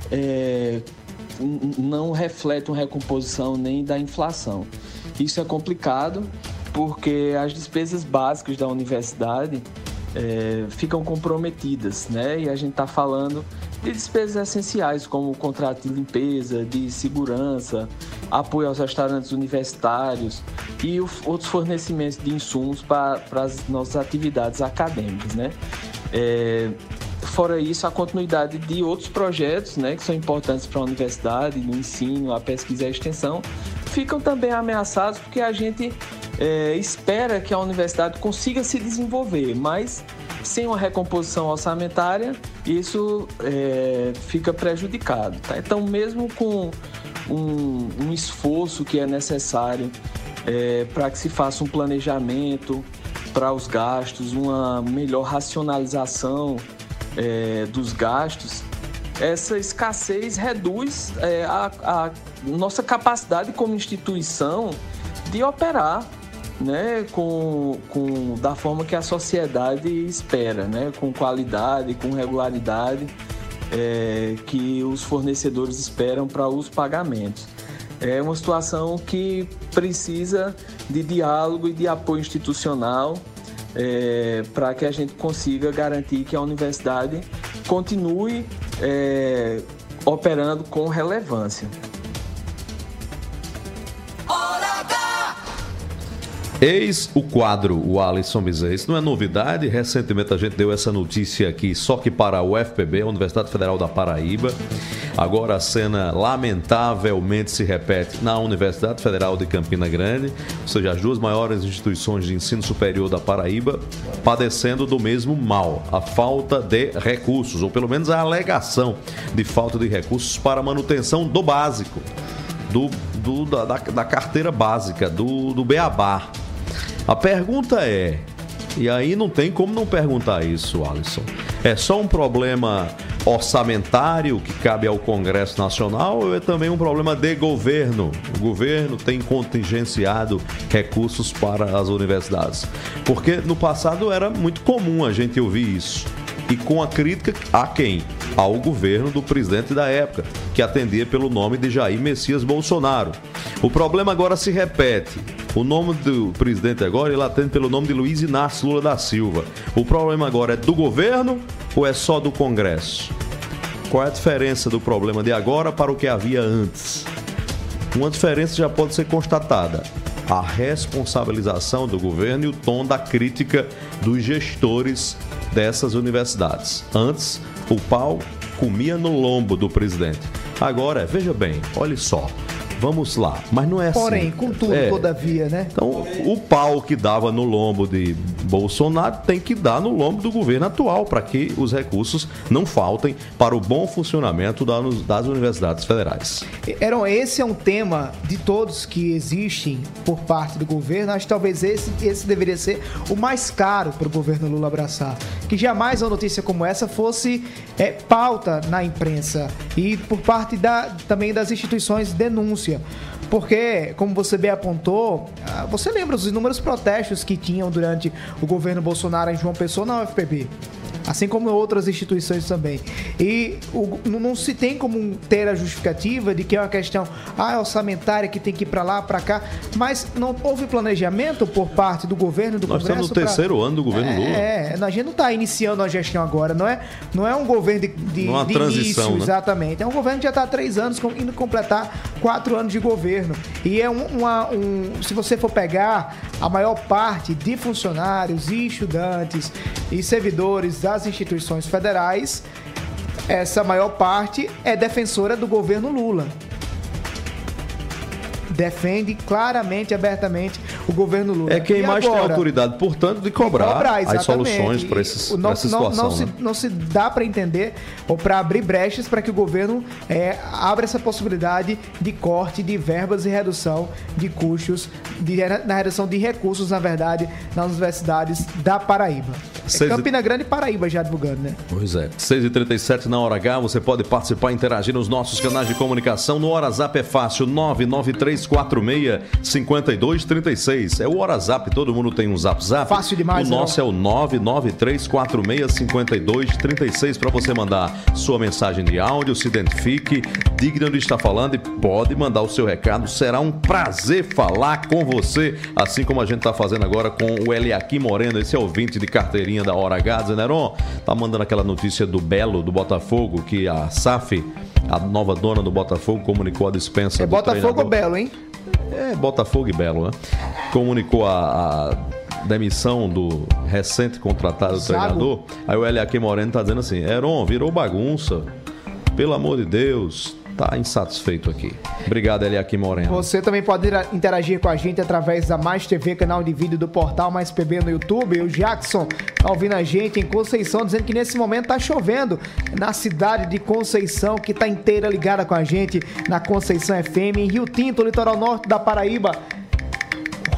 É, não reflete uma recomposição nem da inflação. Isso é complicado porque as despesas básicas da universidade é, ficam comprometidas, né? E a gente está falando de despesas essenciais como o contrato de limpeza, de segurança, apoio aos restaurantes universitários e o, outros fornecimentos de insumos para as nossas atividades acadêmicas, né? É, Fora isso, a continuidade de outros projetos, né, que são importantes para a universidade, no ensino, a pesquisa e a extensão, ficam também ameaçados porque a gente é, espera que a universidade consiga se desenvolver, mas sem uma recomposição orçamentária, isso é, fica prejudicado. Tá? Então, mesmo com um, um esforço que é necessário é, para que se faça um planejamento para os gastos, uma melhor racionalização É, dos gastos, essa escassez reduz é, a, a nossa capacidade como instituição de operar, né, com, com, da forma que a sociedade espera, né, com qualidade, com regularidade é, que os fornecedores esperam para os pagamentos. É uma situação que precisa de diálogo e de apoio institucional é, para que a gente consiga garantir que a universidade continue é, operando com relevância. Eis o quadro, o Alisson Bezerra. Isso não é novidade, recentemente a gente deu essa notícia aqui, só que para a U F P B, a Universidade Federal da Paraíba. Agora a cena lamentavelmente se repete na Universidade Federal de Campina Grande, ou seja, as duas maiores instituições de ensino superior da Paraíba padecendo do mesmo mal, a falta de recursos, ou pelo menos a alegação de falta de recursos para a manutenção do básico, do, do, da, da carteira básica, do, do beabá. A pergunta é, e aí não tem como não perguntar isso, Alisson, é só um problema orçamentário que cabe ao Congresso Nacional ou é também um problema de governo? O governo tem contingenciado recursos para as universidades? Porque no passado era muito comum a gente ouvir isso. E com a crítica a quem? Ao governo do presidente da época, que atendia pelo nome de Jair Messias Bolsonaro. O problema agora se repete. O nome do presidente agora, ele atende pelo nome de Luiz Inácio Lula da Silva. O problema agora é do governo ou é só do Congresso? Qual é a diferença do problema de agora para o que havia antes? Uma diferença já pode ser constatada. A responsabilização do governo e o tom da crítica dos gestores dessas universidades. Antes, o pau comia no lombo do presidente. Agora, veja bem, olha só, vamos lá, mas não é assim. Porém, contudo, é. todavia, né? Então, o pau que dava no lombo de Bolsonaro tem que dar no lombo do governo atual, para que os recursos não faltem para o bom funcionamento das universidades federais. Heron, esse é um tema de todos que existem por parte do governo. Acho que talvez esse, esse deveria ser o mais caro para o governo Lula abraçar. Que jamais uma notícia como essa fosse é, pauta na imprensa e por parte da, também das instituições denúncia. Porque, como você bem apontou, você lembra dos inúmeros protestos que tinham durante o governo Bolsonaro em João Pessoa na U F P B, assim como outras instituições também. E o, não se tem como ter a justificativa de que é uma questão ah, orçamentária que tem que ir para lá, para cá, mas não houve planejamento por parte do governo, do Nós Congresso. Nós estamos no terceiro pra... ano do governo é, Lula. É, a gente não está iniciando a gestão agora, não é, não é um governo de, de, uma de transição, início, né? Exatamente. É um governo que já está há três anos, indo completar quatro anos de governo. E é um, uma, um, se você for pegar a maior parte de funcionários e estudantes e servidores das instituições federais, essa maior parte é defensora do governo Lula. Defende claramente, abertamente o governo Lula. É quem e mais agora, tem autoridade, portanto, de cobrar, cobrar as soluções para não, essa não, situação. Não, né? se, não se dá para entender ou para abrir brechas para que o governo é, abra essa possibilidade de corte de verbas e redução de custos, de, na redução de recursos, na verdade, nas universidades da Paraíba. É Campina Grande e Paraíba já divulgando, né? Pois é. seis e trinta e sete na Hora H, você pode participar e interagir nos nossos canais de comunicação. No WhatsApp é fácil, nove nove três quatro seis, cinco dois três seis. É o WhatsApp, todo mundo tem um zap zap. Fácil demais. O nosso não. é o nove nove três quatro seis, cinco dois três seis para você mandar sua mensagem de áudio, se identifique, diga de onde está falando e pode mandar o seu recado. Será um prazer falar com você, assim como a gente está fazendo agora com o Eliakim Moreno, esse é ouvinte de carteirinha da Hora H, dizendo, Heron, tá mandando aquela notícia do Belo, do Botafogo, que a S A F, a nova dona do Botafogo, comunicou a dispensa é do Botafogo treinador. ou Belo, hein? É, Botafogo e Belo, né? Comunicou a, a demissão do recente contratado Zago. treinador. Aí o Eliakim Moreno tá dizendo assim, Heron, virou bagunça, pelo amor de Deus, tá insatisfeito aqui. Obrigado, Eliakim Moreno. Você também pode interagir com a gente através da Mais T V, canal de vídeo do portal Mais P B no YouTube. O Jackson tá ouvindo a gente em Conceição, dizendo que nesse momento tá chovendo na cidade de Conceição, que tá inteira ligada com a gente na Conceição F M. Em Rio Tinto, litoral norte da Paraíba,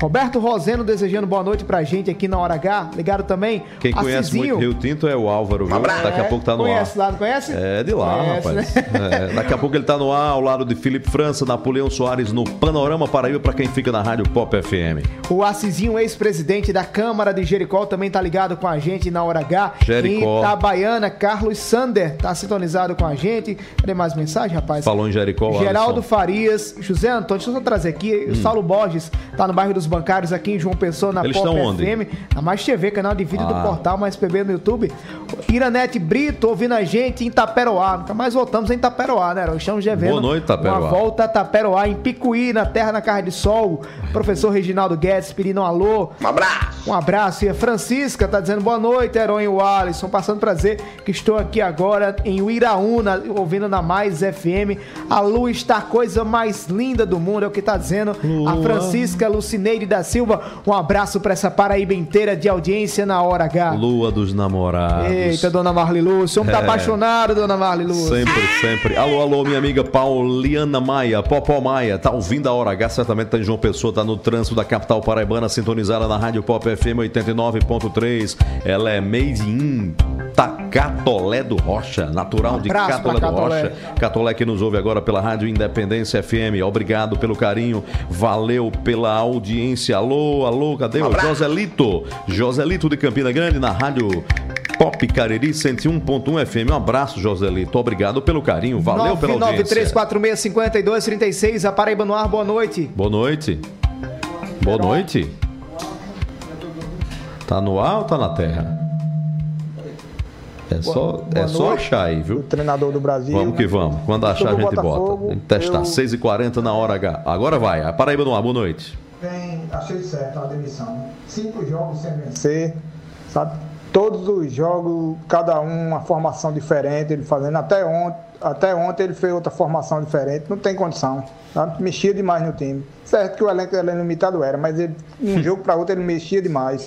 Roberto Roseno desejando boa noite pra gente aqui na Hora H. Ligado também. Quem conhece Assisinho. muito Rio Tinto é o Álvaro, viu? Daqui a pouco tá no Conhece ar. lá, não conhece? É de lá, Conhece, rapaz. né? É, daqui a pouco ele tá no ar, ao lado de Felipe França, Napoleão Soares no Panorama Paraíba, pra quem fica na Rádio Pop F M. O Assisinho, ex-presidente da Câmara de Jericó, também tá ligado com a gente na Hora H. Jericó. Em Itabaiana, Carlos Sander tá sintonizado com a gente. Cadê mais mensagem, rapaz? Falou em Jericó, Geraldo Alisson. Farias, José Antônio, deixa eu só trazer aqui. O Hum. Saulo Borges tá no bairro dos Bancários, aqui em João Pessoa, na Eles Pop estão onde? F M. Na Mais T V, canal de vídeo Ah. do portal Mais P B no YouTube. Iranete Brito ouvindo a gente em Taperoá. Nunca mais voltamos em Taperoá, né? Estamos devendo Boa noite, Taperoá. uma volta a Taperoá, em Picuí, na Terra na Carne de Sol. Professor Reginaldo Guedes pedindo um alô. Um abraço. Um abraço. E a Francisca tá dizendo boa noite, Heron e o Alisson. Passando prazer que estou aqui agora em Uiraúna, ouvindo na Mais F M. A lua está a coisa mais linda do mundo, é o que tá dizendo Lua. a Francisca Lucineide da Silva. Um abraço pra essa Paraíba inteira de audiência na Hora H. Lua dos Namorados. Eita, dona Marli Lúcia. O homem tá É. apaixonado, dona Marli Lúcia. Sempre, sempre. Alô, alô, minha amiga Pauliana Maia, Popó Maia, tá ouvindo a Hora H, certamente tá em João Pessoa, tá no trânsito da capital paraibana, sintonizada na Rádio Pop F M oitenta e nove ponto três. Ela é made in Catolé do Rocha, natural de abraço Catolé pra do Catolé. Rocha. Catolé que nos ouve agora pela Rádio Independência F M. Obrigado pelo carinho, valeu pela audiência. Alô, alô, cadê o Joselito? Joselito de Campina Grande na Rádio Pop Cariri cento e um ponto um F M. Um abraço, Joselito. Obrigado pelo carinho, valeu pela nove nove três audiência. quatro seis, cinco dois três seis, a Paraíba no ar, boa noite. Boa noite. Boa noite. Tá no ar ou tá na terra? É só, Boa é só noite. achar aí, viu? O treinador do Brasil. Vamos que vamos. Quando achar, a Sobre o gente bota. Botafogo, Tem que testar. eu- seis e quarenta na hora H. Agora vai. A Paraíba no ar. Boa noite. Bem, achei certo a demissão. Cinco jogos sem vencer, sabe? Todos os jogos, cada um uma formação diferente, ele fazendo. Até ontem, até ontem ele fez outra formação diferente, não tem condição, sabe? Mexia demais no time. Certo que o elenco, o elenco limitado era, mas ele, de um jogo para outro ele mexia demais.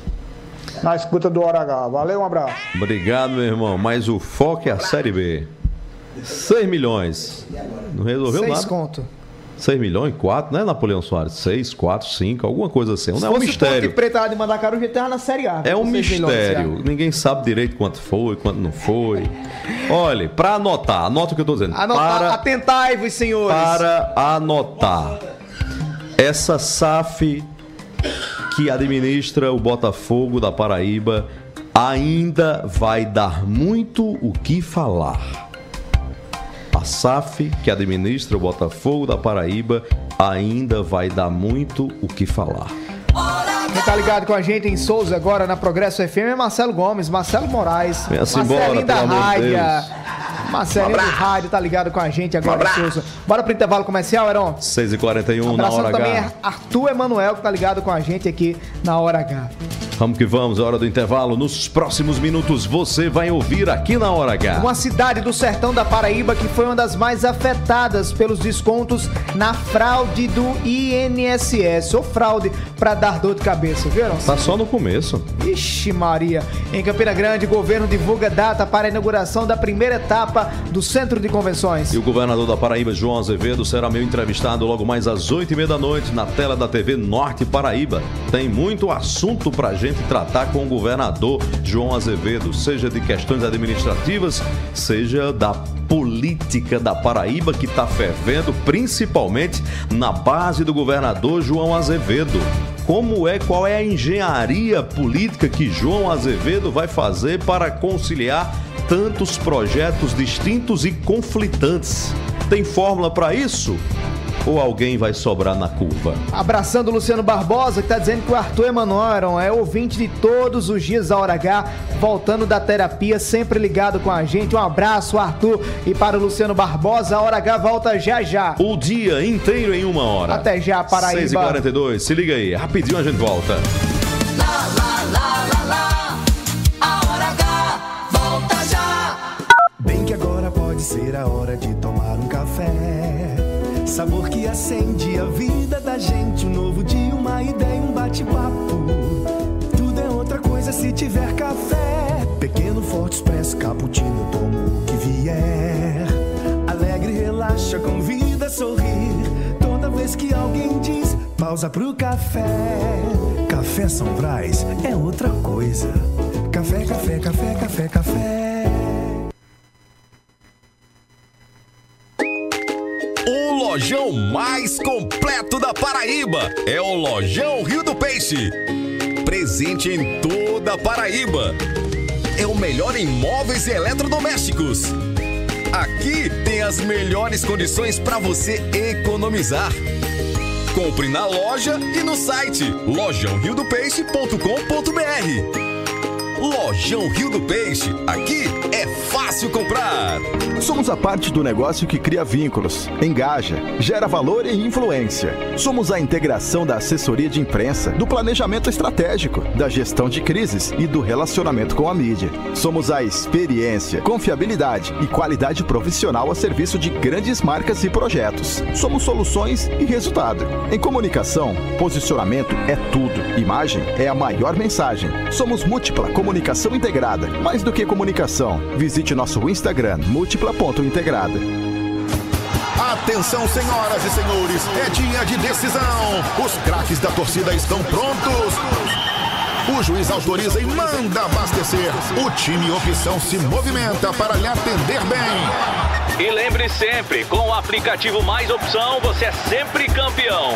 Na escuta do Hora H. Valeu, um abraço. Obrigado, meu irmão. Mas o foco é a Série B. seis milhões. Não resolveu Seis nada. conto. seis milhões, quatro, né, Napoleão Soares? seis, quatro, cinco, alguma coisa assim. Não Se é um fosse mistério. Ponte Preta lá de Mandacaru, já tava na Série A. É um com seis milhões mistério. já. Ninguém sabe direito quanto foi, quanto não foi. Olha, para anotar, anota o que eu tô dizendo. Anotar, para, atentai-vos, senhores. para anotar. Essa S A F que administra o Botafogo da Paraíba ainda vai dar muito o que falar. A S A F que administra o Botafogo da Paraíba ainda vai dar muito o que falar. Quem tá ligado com a gente em Souza agora na Progresso F M é Marcelo Gomes, Marcelo Moraes, Venha-se embora, Marcelinho da pelo amor de Rádio. Deus. Marcelinho do Rádio tá ligado com a gente agora em Souza. Bora pro intervalo comercial, Heron? seis e quarenta e um na Abraçando hora também H. Arthur Emanuel, que tá ligado com a gente aqui na Hora H. Vamos que vamos, é hora do intervalo. Nos próximos minutos você vai ouvir aqui na Hora H. Uma cidade do sertão da Paraíba que foi uma das mais afetadas pelos descontos na fraude do I N S S. Ou fraude pra dar dor de cabeça, viram? Tá só no começo. Ixi Maria. Em Campina Grande, o governo divulga data para a inauguração da primeira etapa do Centro de Convenções. E o governador da Paraíba, João Azevedo, será meu entrevistado logo mais às oito e meia da noite na tela da T V Norte Paraíba. Tem muito assunto pra gente tratar com o governador João Azevedo, seja de questões administrativas, seja da política da Paraíba que está fervendo, principalmente na base do governador João Azevedo. Como é, qual é a engenharia política que João Azevedo vai fazer para conciliar tantos projetos distintos e conflitantes? Tem fórmula para isso? Ou alguém vai sobrar na curva? Abraçando o Luciano Barbosa, que tá dizendo que o Arthur Emanuel é ouvinte de todos os dias da Hora H, voltando da terapia, sempre ligado com a gente. Um abraço, Arthur, e para o Luciano Barbosa, a Hora H volta já já. O dia inteiro em uma hora. Até já, Paraíba. seis e quarenta e dois, se liga aí, rapidinho a gente volta. Lá, lá, lá, lá, lá, a Hora H volta já. Bem que agora pode ser a hora de tomar um café. Sabor que acende a vida da gente. Um novo dia, uma ideia, um bate-papo. Tudo é outra coisa se tiver café. Pequeno, forte, expresso, cappuccino, eu tomo o que vier. Alegre, relaxa, convida a sorrir. Toda vez que alguém diz Pausa pro café. Café São Brás é outra coisa. Café, café, café, café, café. O lojão mais completo da Paraíba é o Lojão Rio do Peixe. Presente em toda a Paraíba. É o melhor em móveis e eletrodomésticos. Aqui tem as melhores condições para você economizar. Compre na loja e no site lojão rio do peixe ponto com ponto br. Lojão Rio do Peixe, aqui é fácil comprar. Somos a parte do negócio que cria vínculos, engaja, gera valor e influência. Somos a integração da assessoria de imprensa, do planejamento estratégico, da gestão de crises e do relacionamento com a mídia. Somos a experiência, confiabilidade e qualidade profissional a serviço de grandes marcas e projetos. Somos soluções e resultado. Em comunicação, posicionamento é tudo. Imagem é a maior mensagem. Somos múltipla comunicação integrada. Mais do que comunicação, visite nosso Instagram, múltipla ponto integrada. Atenção, senhoras e senhores, é dia de decisão. Os craques da torcida estão prontos. O juiz autoriza e manda abastecer. O time opção se movimenta para lhe atender bem. E lembre sempre, com o aplicativo Mais Opção, você é sempre campeão.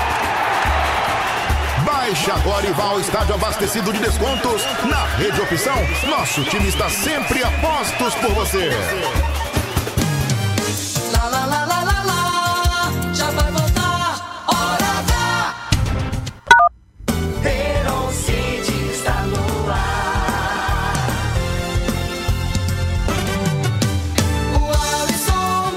Baixe agora e vá ao estádio abastecido de descontos. Na Rede Opção, nosso time está sempre a postos por você. Lá, lá, lá, lá, lá, lá, já vai voltar, hora H. Herocide está no ar. O Alisson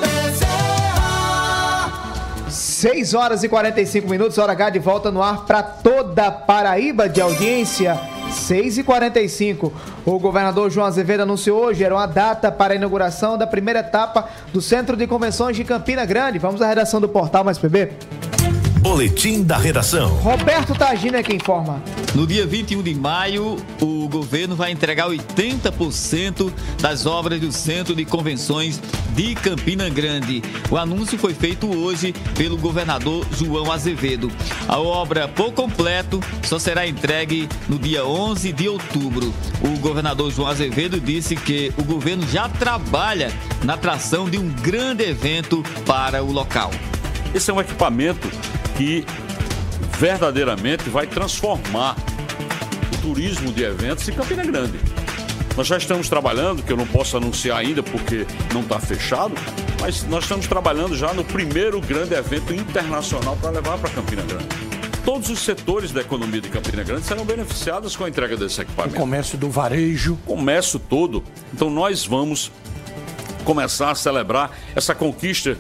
Bezerra. seis horas e quarenta e cinco minutos, hora H de volta no ar para toda a Paraíba de audiência. seis e quarenta e cinco. O governador João Azevedo anunciou hoje, era uma data para a inauguração da primeira etapa do Centro de Convenções de Campina Grande. Vamos à redação do Portal Mais P B. Boletim da redação. Roberto Tagino é quem informa. No dia vinte e um de maio, o governo vai entregar oitenta por cento das obras do Centro de Convenções de Campina Grande. O anúncio foi feito hoje pelo governador João Azevedo. A obra por completo só será entregue no dia onze de outubro. O governador João Azevedo disse que o governo já trabalha na atração de um grande evento para o local. Esse é um equipamento que verdadeiramente vai transformar o turismo de eventos em Campina Grande. Nós já estamos trabalhando, que eu não posso anunciar ainda porque não está fechado, mas nós estamos trabalhando já no primeiro grande evento internacional para levar para Campina Grande. Todos os setores da economia de Campina Grande serão beneficiados com a entrega desse equipamento. O comércio do varejo. O comércio todo. Então nós vamos começar a celebrar essa conquista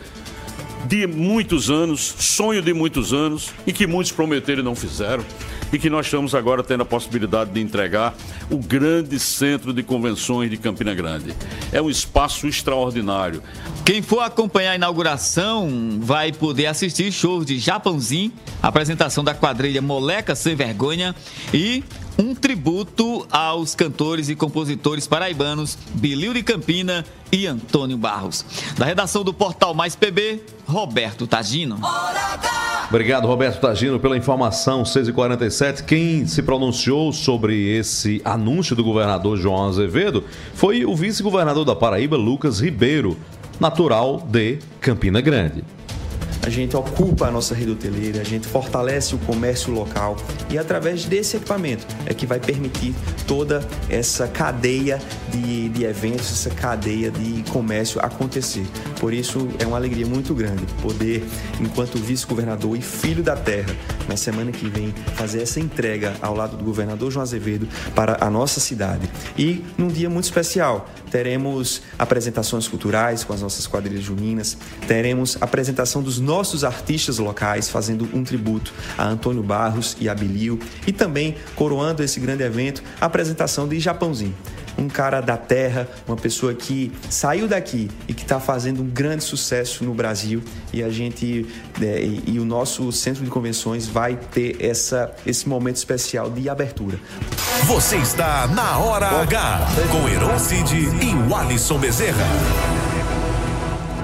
de muitos anos, sonho de muitos anos, e que muitos prometeram e não fizeram, e que nós estamos agora tendo a possibilidade de entregar o grande centro de convenções de Campina Grande. É um espaço extraordinário. Quem for acompanhar a inauguração vai poder assistir shows de Japãozinho, apresentação da quadrilha Moleca Sem Vergonha e um tributo aos cantores e compositores paraibanos Bilil de Campina e Antônio Barros. Da redação do Portal Mais P B, Roberto Tagino. Obrigado, Roberto Tagino, pela informação. seis e quarenta e sete. Quem se pronunciou sobre esse anúncio do governador João Azevedo foi o vice-governador da Paraíba, Lucas Ribeiro, natural de Campina Grande. A gente ocupa a nossa rede hoteleira, a gente fortalece o comércio local e através desse equipamento é que vai permitir toda essa cadeia de, de eventos, essa cadeia de comércio acontecer. Por isso é uma alegria muito grande poder, enquanto vice-governador e filho da terra, na semana que vem fazer essa entrega ao lado do governador João Azevedo para a nossa cidade. E num dia muito especial, teremos apresentações culturais com as nossas quadrilhas juninas, teremos apresentação dos nossos artistas locais fazendo um tributo a Antônio Barros e a Bilil e também coroando esse grande evento, a apresentação de Japãozinho. Um cara da terra, uma pessoa que saiu daqui e que está fazendo um grande sucesso no Brasil e a gente é, e, e o nosso centro de convenções vai ter essa, esse momento especial de abertura. Você está na Hora H com Herocide e o Alisson Bezerra.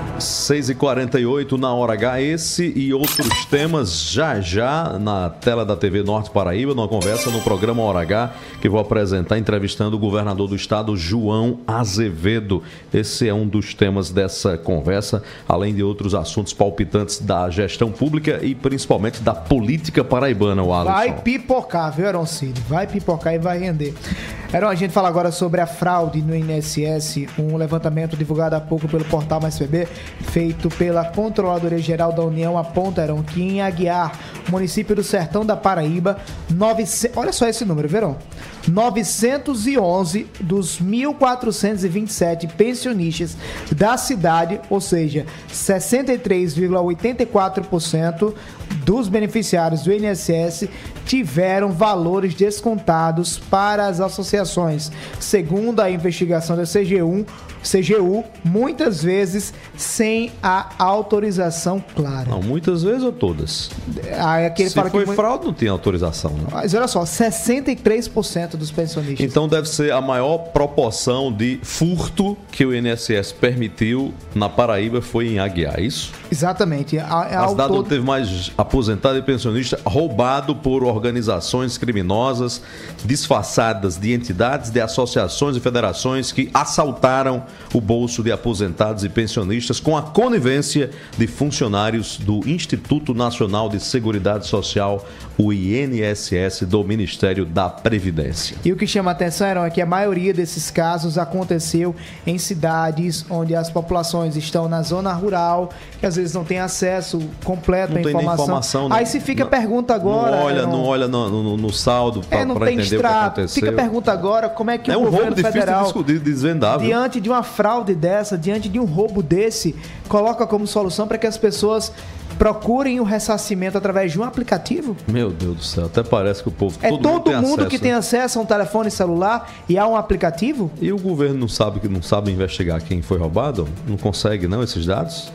seis e quarenta e oito na Hora H. Esse e outros temas já já na tela da T V Norte Paraíba, numa conversa no programa Hora H, que vou apresentar entrevistando o governador do estado, João Azevedo. Esse é um dos temas dessa conversa, além de outros assuntos palpitantes da gestão pública e principalmente da política paraibana, o Alisson. Vai pipocar, viu, Heron Cid? Vai pipocar e vai render. Heron, a gente fala agora sobre a fraude no I N S S, um levantamento divulgado há pouco pelo portal Mais P B, feito pela Controladoria Geral da União, aponta, Heron, que em Aguiar, município do Sertão da Paraíba, novecentos, olha só esse número, Verão, novecentos e onze dos mil quatrocentos e vinte e sete pensionistas da cidade, ou seja, sessenta e três vírgula oitenta e quatro por cento dos beneficiários do I N S S tiveram valores descontados para as associações. Segundo a investigação da C G U, C G U, muitas vezes sem a autorização clara. Não, muitas vezes ou todas? Ah, aqui ele Se fala foi que fraude, não tem autorização. Não. Mas olha só, sessenta e três por cento dos pensionistas. Então deve ser a maior proporção de furto que o I N S S permitiu na Paraíba foi em Aguiar, é isso? Exatamente. A, a cidade todo... teve mais aposentado e pensionista roubado por organizações criminosas disfarçadas de entidades, de associações e federações que assaltaram o bolso de aposentados e pensionistas com a conivência de funcionários do Instituto Nacional de Seguridade Social, o I N S S, do Ministério da Previdência. E o que chama a atenção, Heron, é que a maioria desses casos aconteceu em cidades onde as populações estão na zona rural, que às vezes não tem acesso completo à informação. informação. Aí se fica a pergunta agora... Não olha, Heron, não olha no, no, no saldo para é, entender extrato. O que aconteceu. Fica a pergunta agora, como é que é o um governo roubo federal... difícil de desvendar, viu? Diante de uma fraude dessa, diante de um roubo desse, coloca como solução para que as pessoas procurem o ressarcimento através de um aplicativo? Meu Deus do céu, até parece que o povo... É todo, todo mundo, tem mundo acesso, que tem acesso a um telefone celular e a um aplicativo? E o governo não sabe, que não sabe investigar quem foi roubado? Não consegue não esses dados?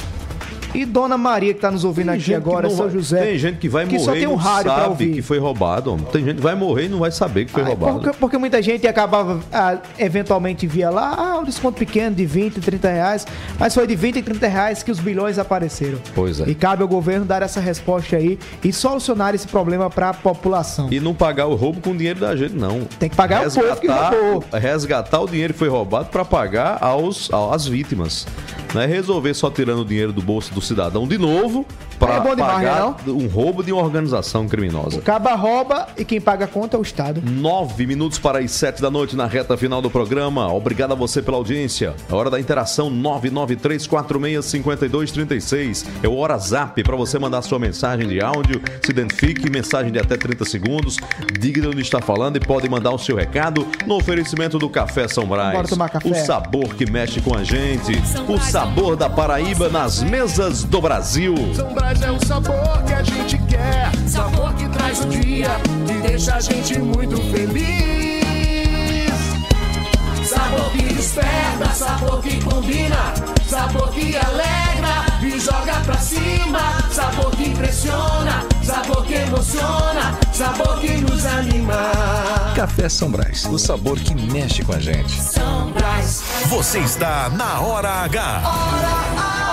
E Dona Maria, que está nos ouvindo tem aqui agora, São vai, José. Tem gente que vai que morrer só tem um e não rádio sabe ouvir. que foi roubado. Tem gente que vai morrer e não vai saber que foi ah, roubado. Porque, porque muita gente acabava, ah, eventualmente via lá, ah, um desconto pequeno de vinte, trinta reais, mas foi de vinte e trinta reais que os bilhões apareceram. Pois é. E cabe ao governo dar essa resposta aí e solucionar esse problema para a população. E não pagar o roubo com o dinheiro da gente, não. Tem que pagar resgatar, o povo que roubou. Resgatar o dinheiro que foi roubado para pagar aos, às vítimas. Não é resolver só tirando o dinheiro do bolso do cidadão de novo para é pagar um roubo de uma organização criminosa. O caba rouba e quem paga a conta é o Estado. Nove minutos para as sete da noite na reta final do programa. Obrigado a você pela audiência. É hora da interação. Nove nove três quatro seis cinco dois três seis. É o Hora Zap para você mandar sua mensagem de áudio. Se identifique, mensagem de até trinta segundos. Diga de onde está falando e pode mandar o seu recado no oferecimento do Café São Brás. Bora tomar café. O sabor que mexe com a gente. O sabor da Paraíba nas mesas do Brasil. São Brás é o sabor que a gente quer, sabor que traz o dia, que deixa a gente muito feliz. Sabor que desperta, sabor que combina, sabor que alegra e joga pra cima. Sabor que impressiona, sabor que emociona, sabor que nos anima. Café São Brás, o sabor que mexe com a gente. São Brás. Você está na Hora H. Hora H.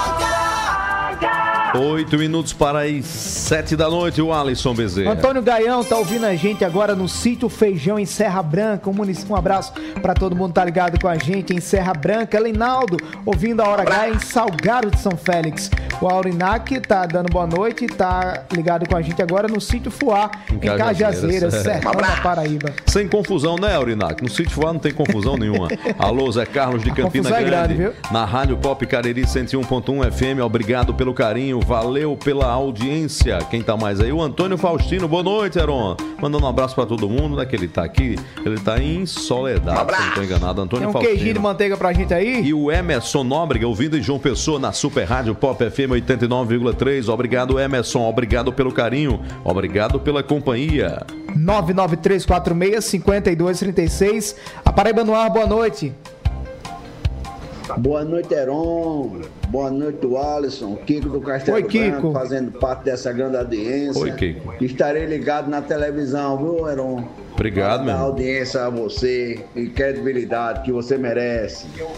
Oito minutos para as sete da noite, o Alisson Bezerra. Antônio Gaião tá ouvindo a gente agora no Sítio Feijão, em Serra Branca. Um, munic... um abraço para todo mundo que tá ligado com a gente em Serra Branca. Leinaldo, ouvindo a Hora H em Salgado de São Félix. O Aurinac tá dando boa noite, tá ligado com a gente agora no Sítio Fuá, em, em Cajazeiras, Sertão da Paraíba. Sem confusão, né, Aurinac? No Sítio Fuá não tem confusão nenhuma. Alô, Zé Carlos de Campina Grande. É grande, viu? Na Rádio Pop Cariri cento e um ponto um F M. Obrigado pelo carinho. Valeu pela audiência. Quem tá mais aí? O Antônio Faustino. Boa noite, Heron. Mandando um abraço pra todo mundo, né? Que ele tá aqui. Ele tá em Soledade, se não tô enganado. Antônio Tem um Faustino. queijinho de manteiga pra gente aí. E o Emerson Nóbrega, ouvindo em João Pessoa na Super Rádio Pop F M oitenta e nove vírgula três. Obrigado, Emerson. Obrigado pelo carinho. Obrigado pela companhia. nove nove três quatro seis cinco dois três seis. A Paraíba no ar, boa noite. Boa noite, Heron. Boa noite, Alisson. Kiko do Castelo Oi, Kiko. Branco, fazendo parte dessa grande audiência. Oi, Kiko. Estarei ligado na televisão, viu, Heron? Obrigado, meu. Dar audiência a você e credibilidade que você merece.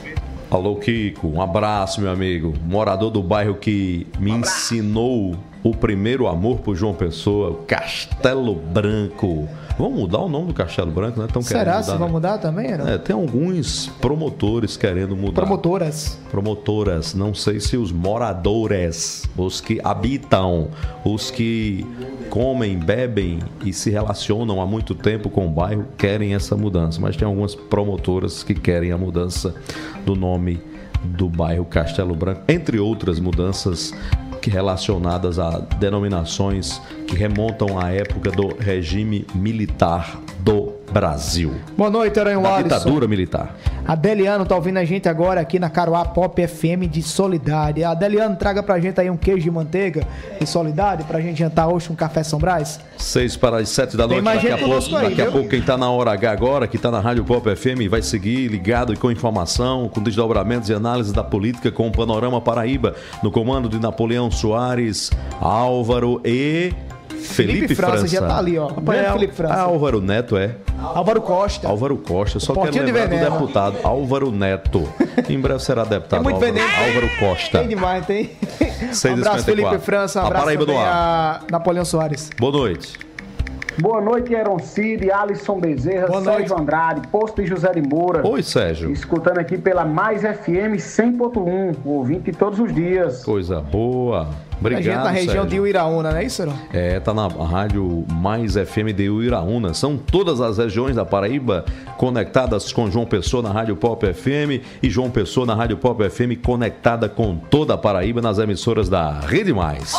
Alô, Kiko, um abraço, meu amigo. Morador do bairro que me ensinou o primeiro amor por João Pessoa, Castelo Branco. Vamos mudar o nome do Castelo Branco, né? Tão Será mudar, se né? vão mudar também? Não? É, tem alguns promotores querendo mudar. Promotoras. Promotoras. Não sei se os moradores, os que habitam, os que comem, bebem e se relacionam há muito tempo com o bairro, querem essa mudança. Mas tem algumas promotoras que querem a mudança do nome do bairro Castelo Branco, entre outras mudanças que relacionadas a denominações que remontam à época do regime militar do Brasil. Boa noite, Aranho Da Alisson. ditadura militar. Adeliano tá ouvindo a gente agora aqui na Caruá Pop F M de Solidade. Adeliano, traga pra gente aí um queijo de manteiga de Solidade pra gente jantar hoje um café São Brás. Seis para as sete da Tem noite. mais Daqui a gente pouco, conosco aí, daqui a viu? pouco quem tá na Hora H agora, que tá na Rádio Pop F M, vai seguir ligado e com informação, com desdobramentos e análise da política com o Panorama Paraíba, no comando de Napoleão Soares, Álvaro e Felipe, Felipe França, França. já tá ali, ó. Apanhando É, Felipe França. Álvaro Neto, é. Álvaro Costa. Álvaro Costa, só quero Portinho de lembrar do veneno. deputado Álvaro Neto. Em breve será deputado Tem muito Álvaro, veneno. Álvaro Costa. Tem demais, tem. seis Um abraço, Felipe cinquenta e quatro. França. Um A abraço Paraíba do também ar. a Napoleão Soares. Boa noite. Boa noite, Eron Cid, Alisson Bezerra, Boa Sérgio noite. Andrade, Posto de José de Moura. Oi, Sérgio. Escutando aqui pela Mais F M cem ponto um, ouvinte todos os dias. Coisa boa. Obrigado, a gente na região Sérgio. de Uiraúna, não é isso, Heron? É, tá na rádio Mais F M de Uiraúna. São todas as regiões da Paraíba conectadas com João Pessoa na Rádio Pop F M e João Pessoa na Rádio Pop F M conectada com toda a Paraíba nas emissoras da Rede Mais.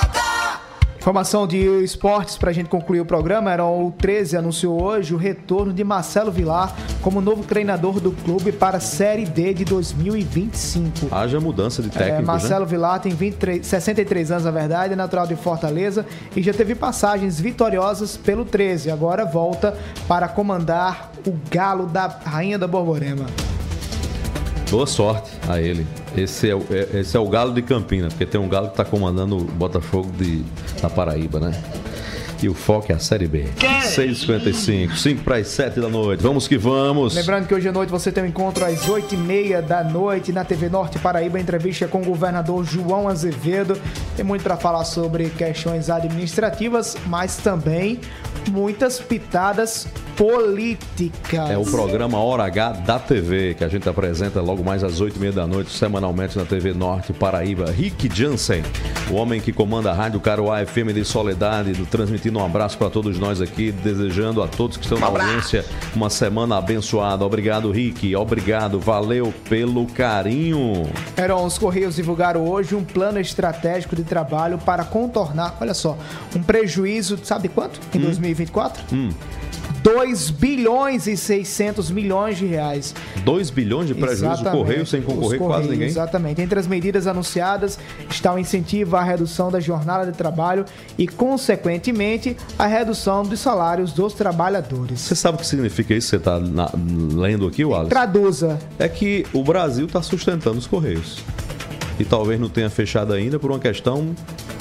Informação de esportes pra gente concluir o programa. Era o treze anunciou hoje o retorno de Marcelo Vilar como novo treinador do clube para a Série D de dois mil e vinte e cinco. Haja mudança de técnico, É, Marcelo né? Vilar tem vinte e três, sessenta e três anos, na verdade, é natural de Fortaleza e já teve passagens vitoriosas pelo treze. Agora volta para comandar o Galo da Rainha da Borborema. Boa sorte a ele. Esse é, o- é- esse é o Galo de Campina, porque tem um Galo que está comandando o Botafogo de, da Paraíba, né? E o foco é a Série B. seis e cinquenta e cinco, cinco para as sete da noite. Vamos que vamos. Lembrando que hoje à noite você tem um encontro às oito e meia da noite na T V Norte Paraíba, entrevista com o governador João Azevedo. Tem muito para falar sobre questões administrativas, mas também muitas pitadas políticas. É o programa Hora H da T V, que a gente apresenta logo mais às oito e meia da noite, semanalmente na T V Norte Paraíba. Rick Jansen, o homem que comanda a Rádio Caruá F M de Soledade, do- transmitindo um abraço para todos nós aqui, desejando a todos que estão na audiência uma semana abençoada. Obrigado, Rick. Obrigado. Valeu pelo carinho. Eram os Correios divulgaram hoje um plano estratégico de trabalho para contornar, olha só, um prejuízo, sabe quanto? Em dois mil e vinte e quatro? Hum. dois bilhões e seiscentos milhões de reais. dois bilhões de prejuízo, o Exatamente. Correio sem concorrer Os quase Correios, ninguém. Exatamente. Entre as medidas anunciadas está o incentivo à redução da jornada de trabalho e, consequentemente, a redução dos salários dos trabalhadores. Você sabe o que significa isso? Você está lendo aqui, Wallace? Traduza. É que o Brasil está sustentando os Correios. E talvez não tenha fechado ainda por uma questão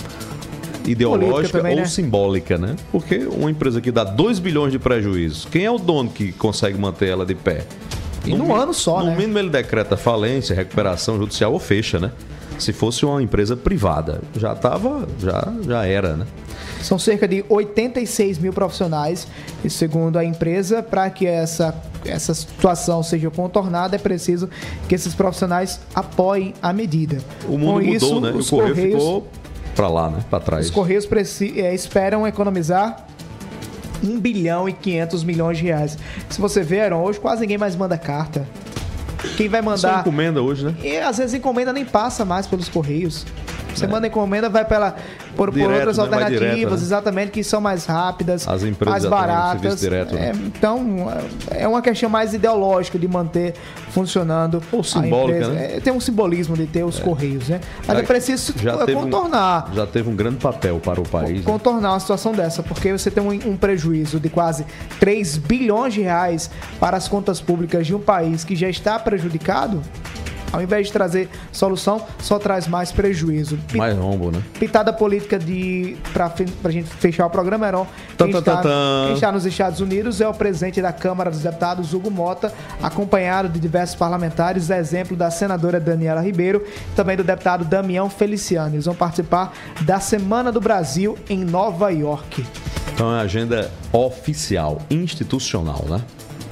ideológica Política também, ou né? simbólica, né? Porque uma empresa que dá dois bilhões de prejuízo, quem é o dono que consegue manter ela de pé? E num ano só, no né? No mínimo ele decreta falência, recuperação judicial ou fecha, né? Se fosse uma empresa privada, já tava, já, já era, né? São cerca de oitenta e seis mil profissionais e, segundo a empresa, para que essa, essa situação seja contornada, é preciso que esses profissionais apoiem a medida. O mundo Com mudou, isso, né? E o os Correio Correios, ficou pra lá, né? Pra trás. os Correios preci- eh, esperam economizar um bilhão e quinhentos milhões de reais. Se você ver, Aaron, hoje quase ninguém mais manda carta. Quem vai Só mandar... encomenda hoje, né? E às vezes encomenda nem passa mais pelos Correios. Você manda encomenda, vai pela, por, por Direto, outras né? Vai alternativas, direto, né? exatamente, que são mais rápidas, As empresas mais já têm um baratas. serviço direto, né? É, então, é uma questão mais ideológica de manter funcionando. Ou simbólica, né? É, tem um simbolismo de ter os Correios, né? Mas é, É, preciso já teve um- contornar. Já teve um grande papel para o país. né? Contornar uma situação dessa, porque você tem um, um prejuízo de quase três bilhões de reais para as contas públicas de um país que já está prejudicado. Ao invés de trazer solução, só traz mais prejuízo. Pit... Mais rombo, né? Pitada política de... Pra, pra gente fechar o programa, Heron. Quem, está... Quem está nos Estados Unidos é o presidente da Câmara dos Deputados, Hugo Mota, acompanhado de diversos parlamentares, exemplo da senadora Daniela Ribeiro, também do deputado Damião Feliciano. Eles vão participar da Semana do Brasil em Nova York. Então é a agenda oficial, institucional, né?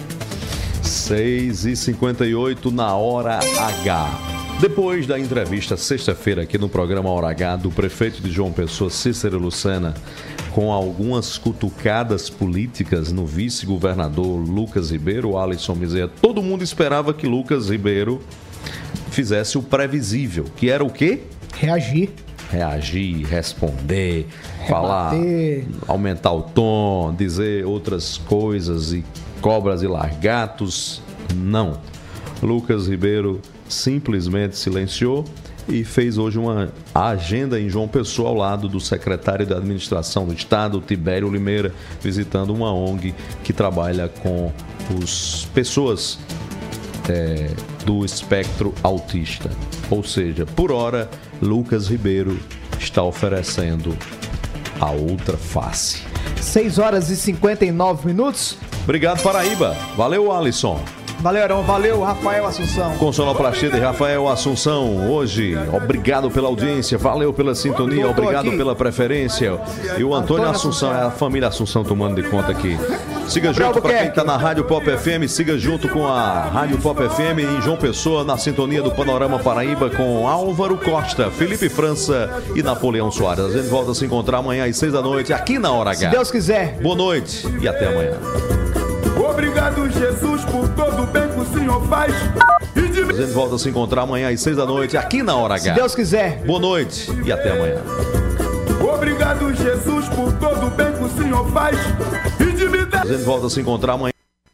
seis e cinquenta e oito na Hora H. Depois da entrevista sexta-feira aqui no programa Hora H do prefeito de João Pessoa, Cícero Lucena, com algumas cutucadas políticas no vice-governador Lucas Ribeiro, Alisson Bezerra, todo mundo esperava que Lucas Ribeiro fizesse o previsível, que era o quê? Reagir. Reagir, responder, falar, aumentar o tom, dizer outras coisas e cobras e largatos. Não. Lucas Ribeiro simplesmente silenciou e fez hoje uma agenda em João Pessoa ao lado do secretário da Administração do Estado, Tibério Limeira, visitando uma O N G que trabalha com as pessoas é, do espectro autista. Ou seja, por hora, Lucas Ribeiro está oferecendo a outra face. seis horas e cinquenta e nove minutos. Obrigado, Paraíba. Valeu, Alisson. Valeu, Heron. Valeu, Rafael Assunção. Com sonoplastia de Rafael Assunção. Hoje, obrigado pela audiência, valeu pela sintonia, obrigado aqui pela preferência. E o Antônio Assunção, é a família Assunção tomando de conta aqui. Siga junto para quem está na Rádio Pop F M, siga junto com a Rádio Pop F M em João Pessoa, na sintonia do Panorama Paraíba com Álvaro Costa, Felipe França e Napoleão Soares. A gente volta a se encontrar amanhã às seis da noite aqui na Hora H. Se Deus quiser. Boa noite e até amanhã. Obrigado, Jesus, por todo o bem que o Senhor faz. A gente volta a se encontrar amanhã às seis da noite aqui na Hora H. Se Deus quiser. Boa noite e até amanhã. Obrigado, Jesus, por todo o bem que o Senhor faz. E de me dar... A gente volta a se encontrar amanhã.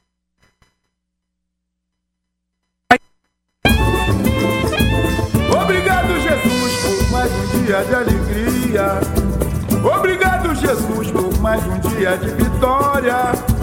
Obrigado, Jesus, por mais um dia de alegria. Obrigado, Jesus, por mais um dia de vitória.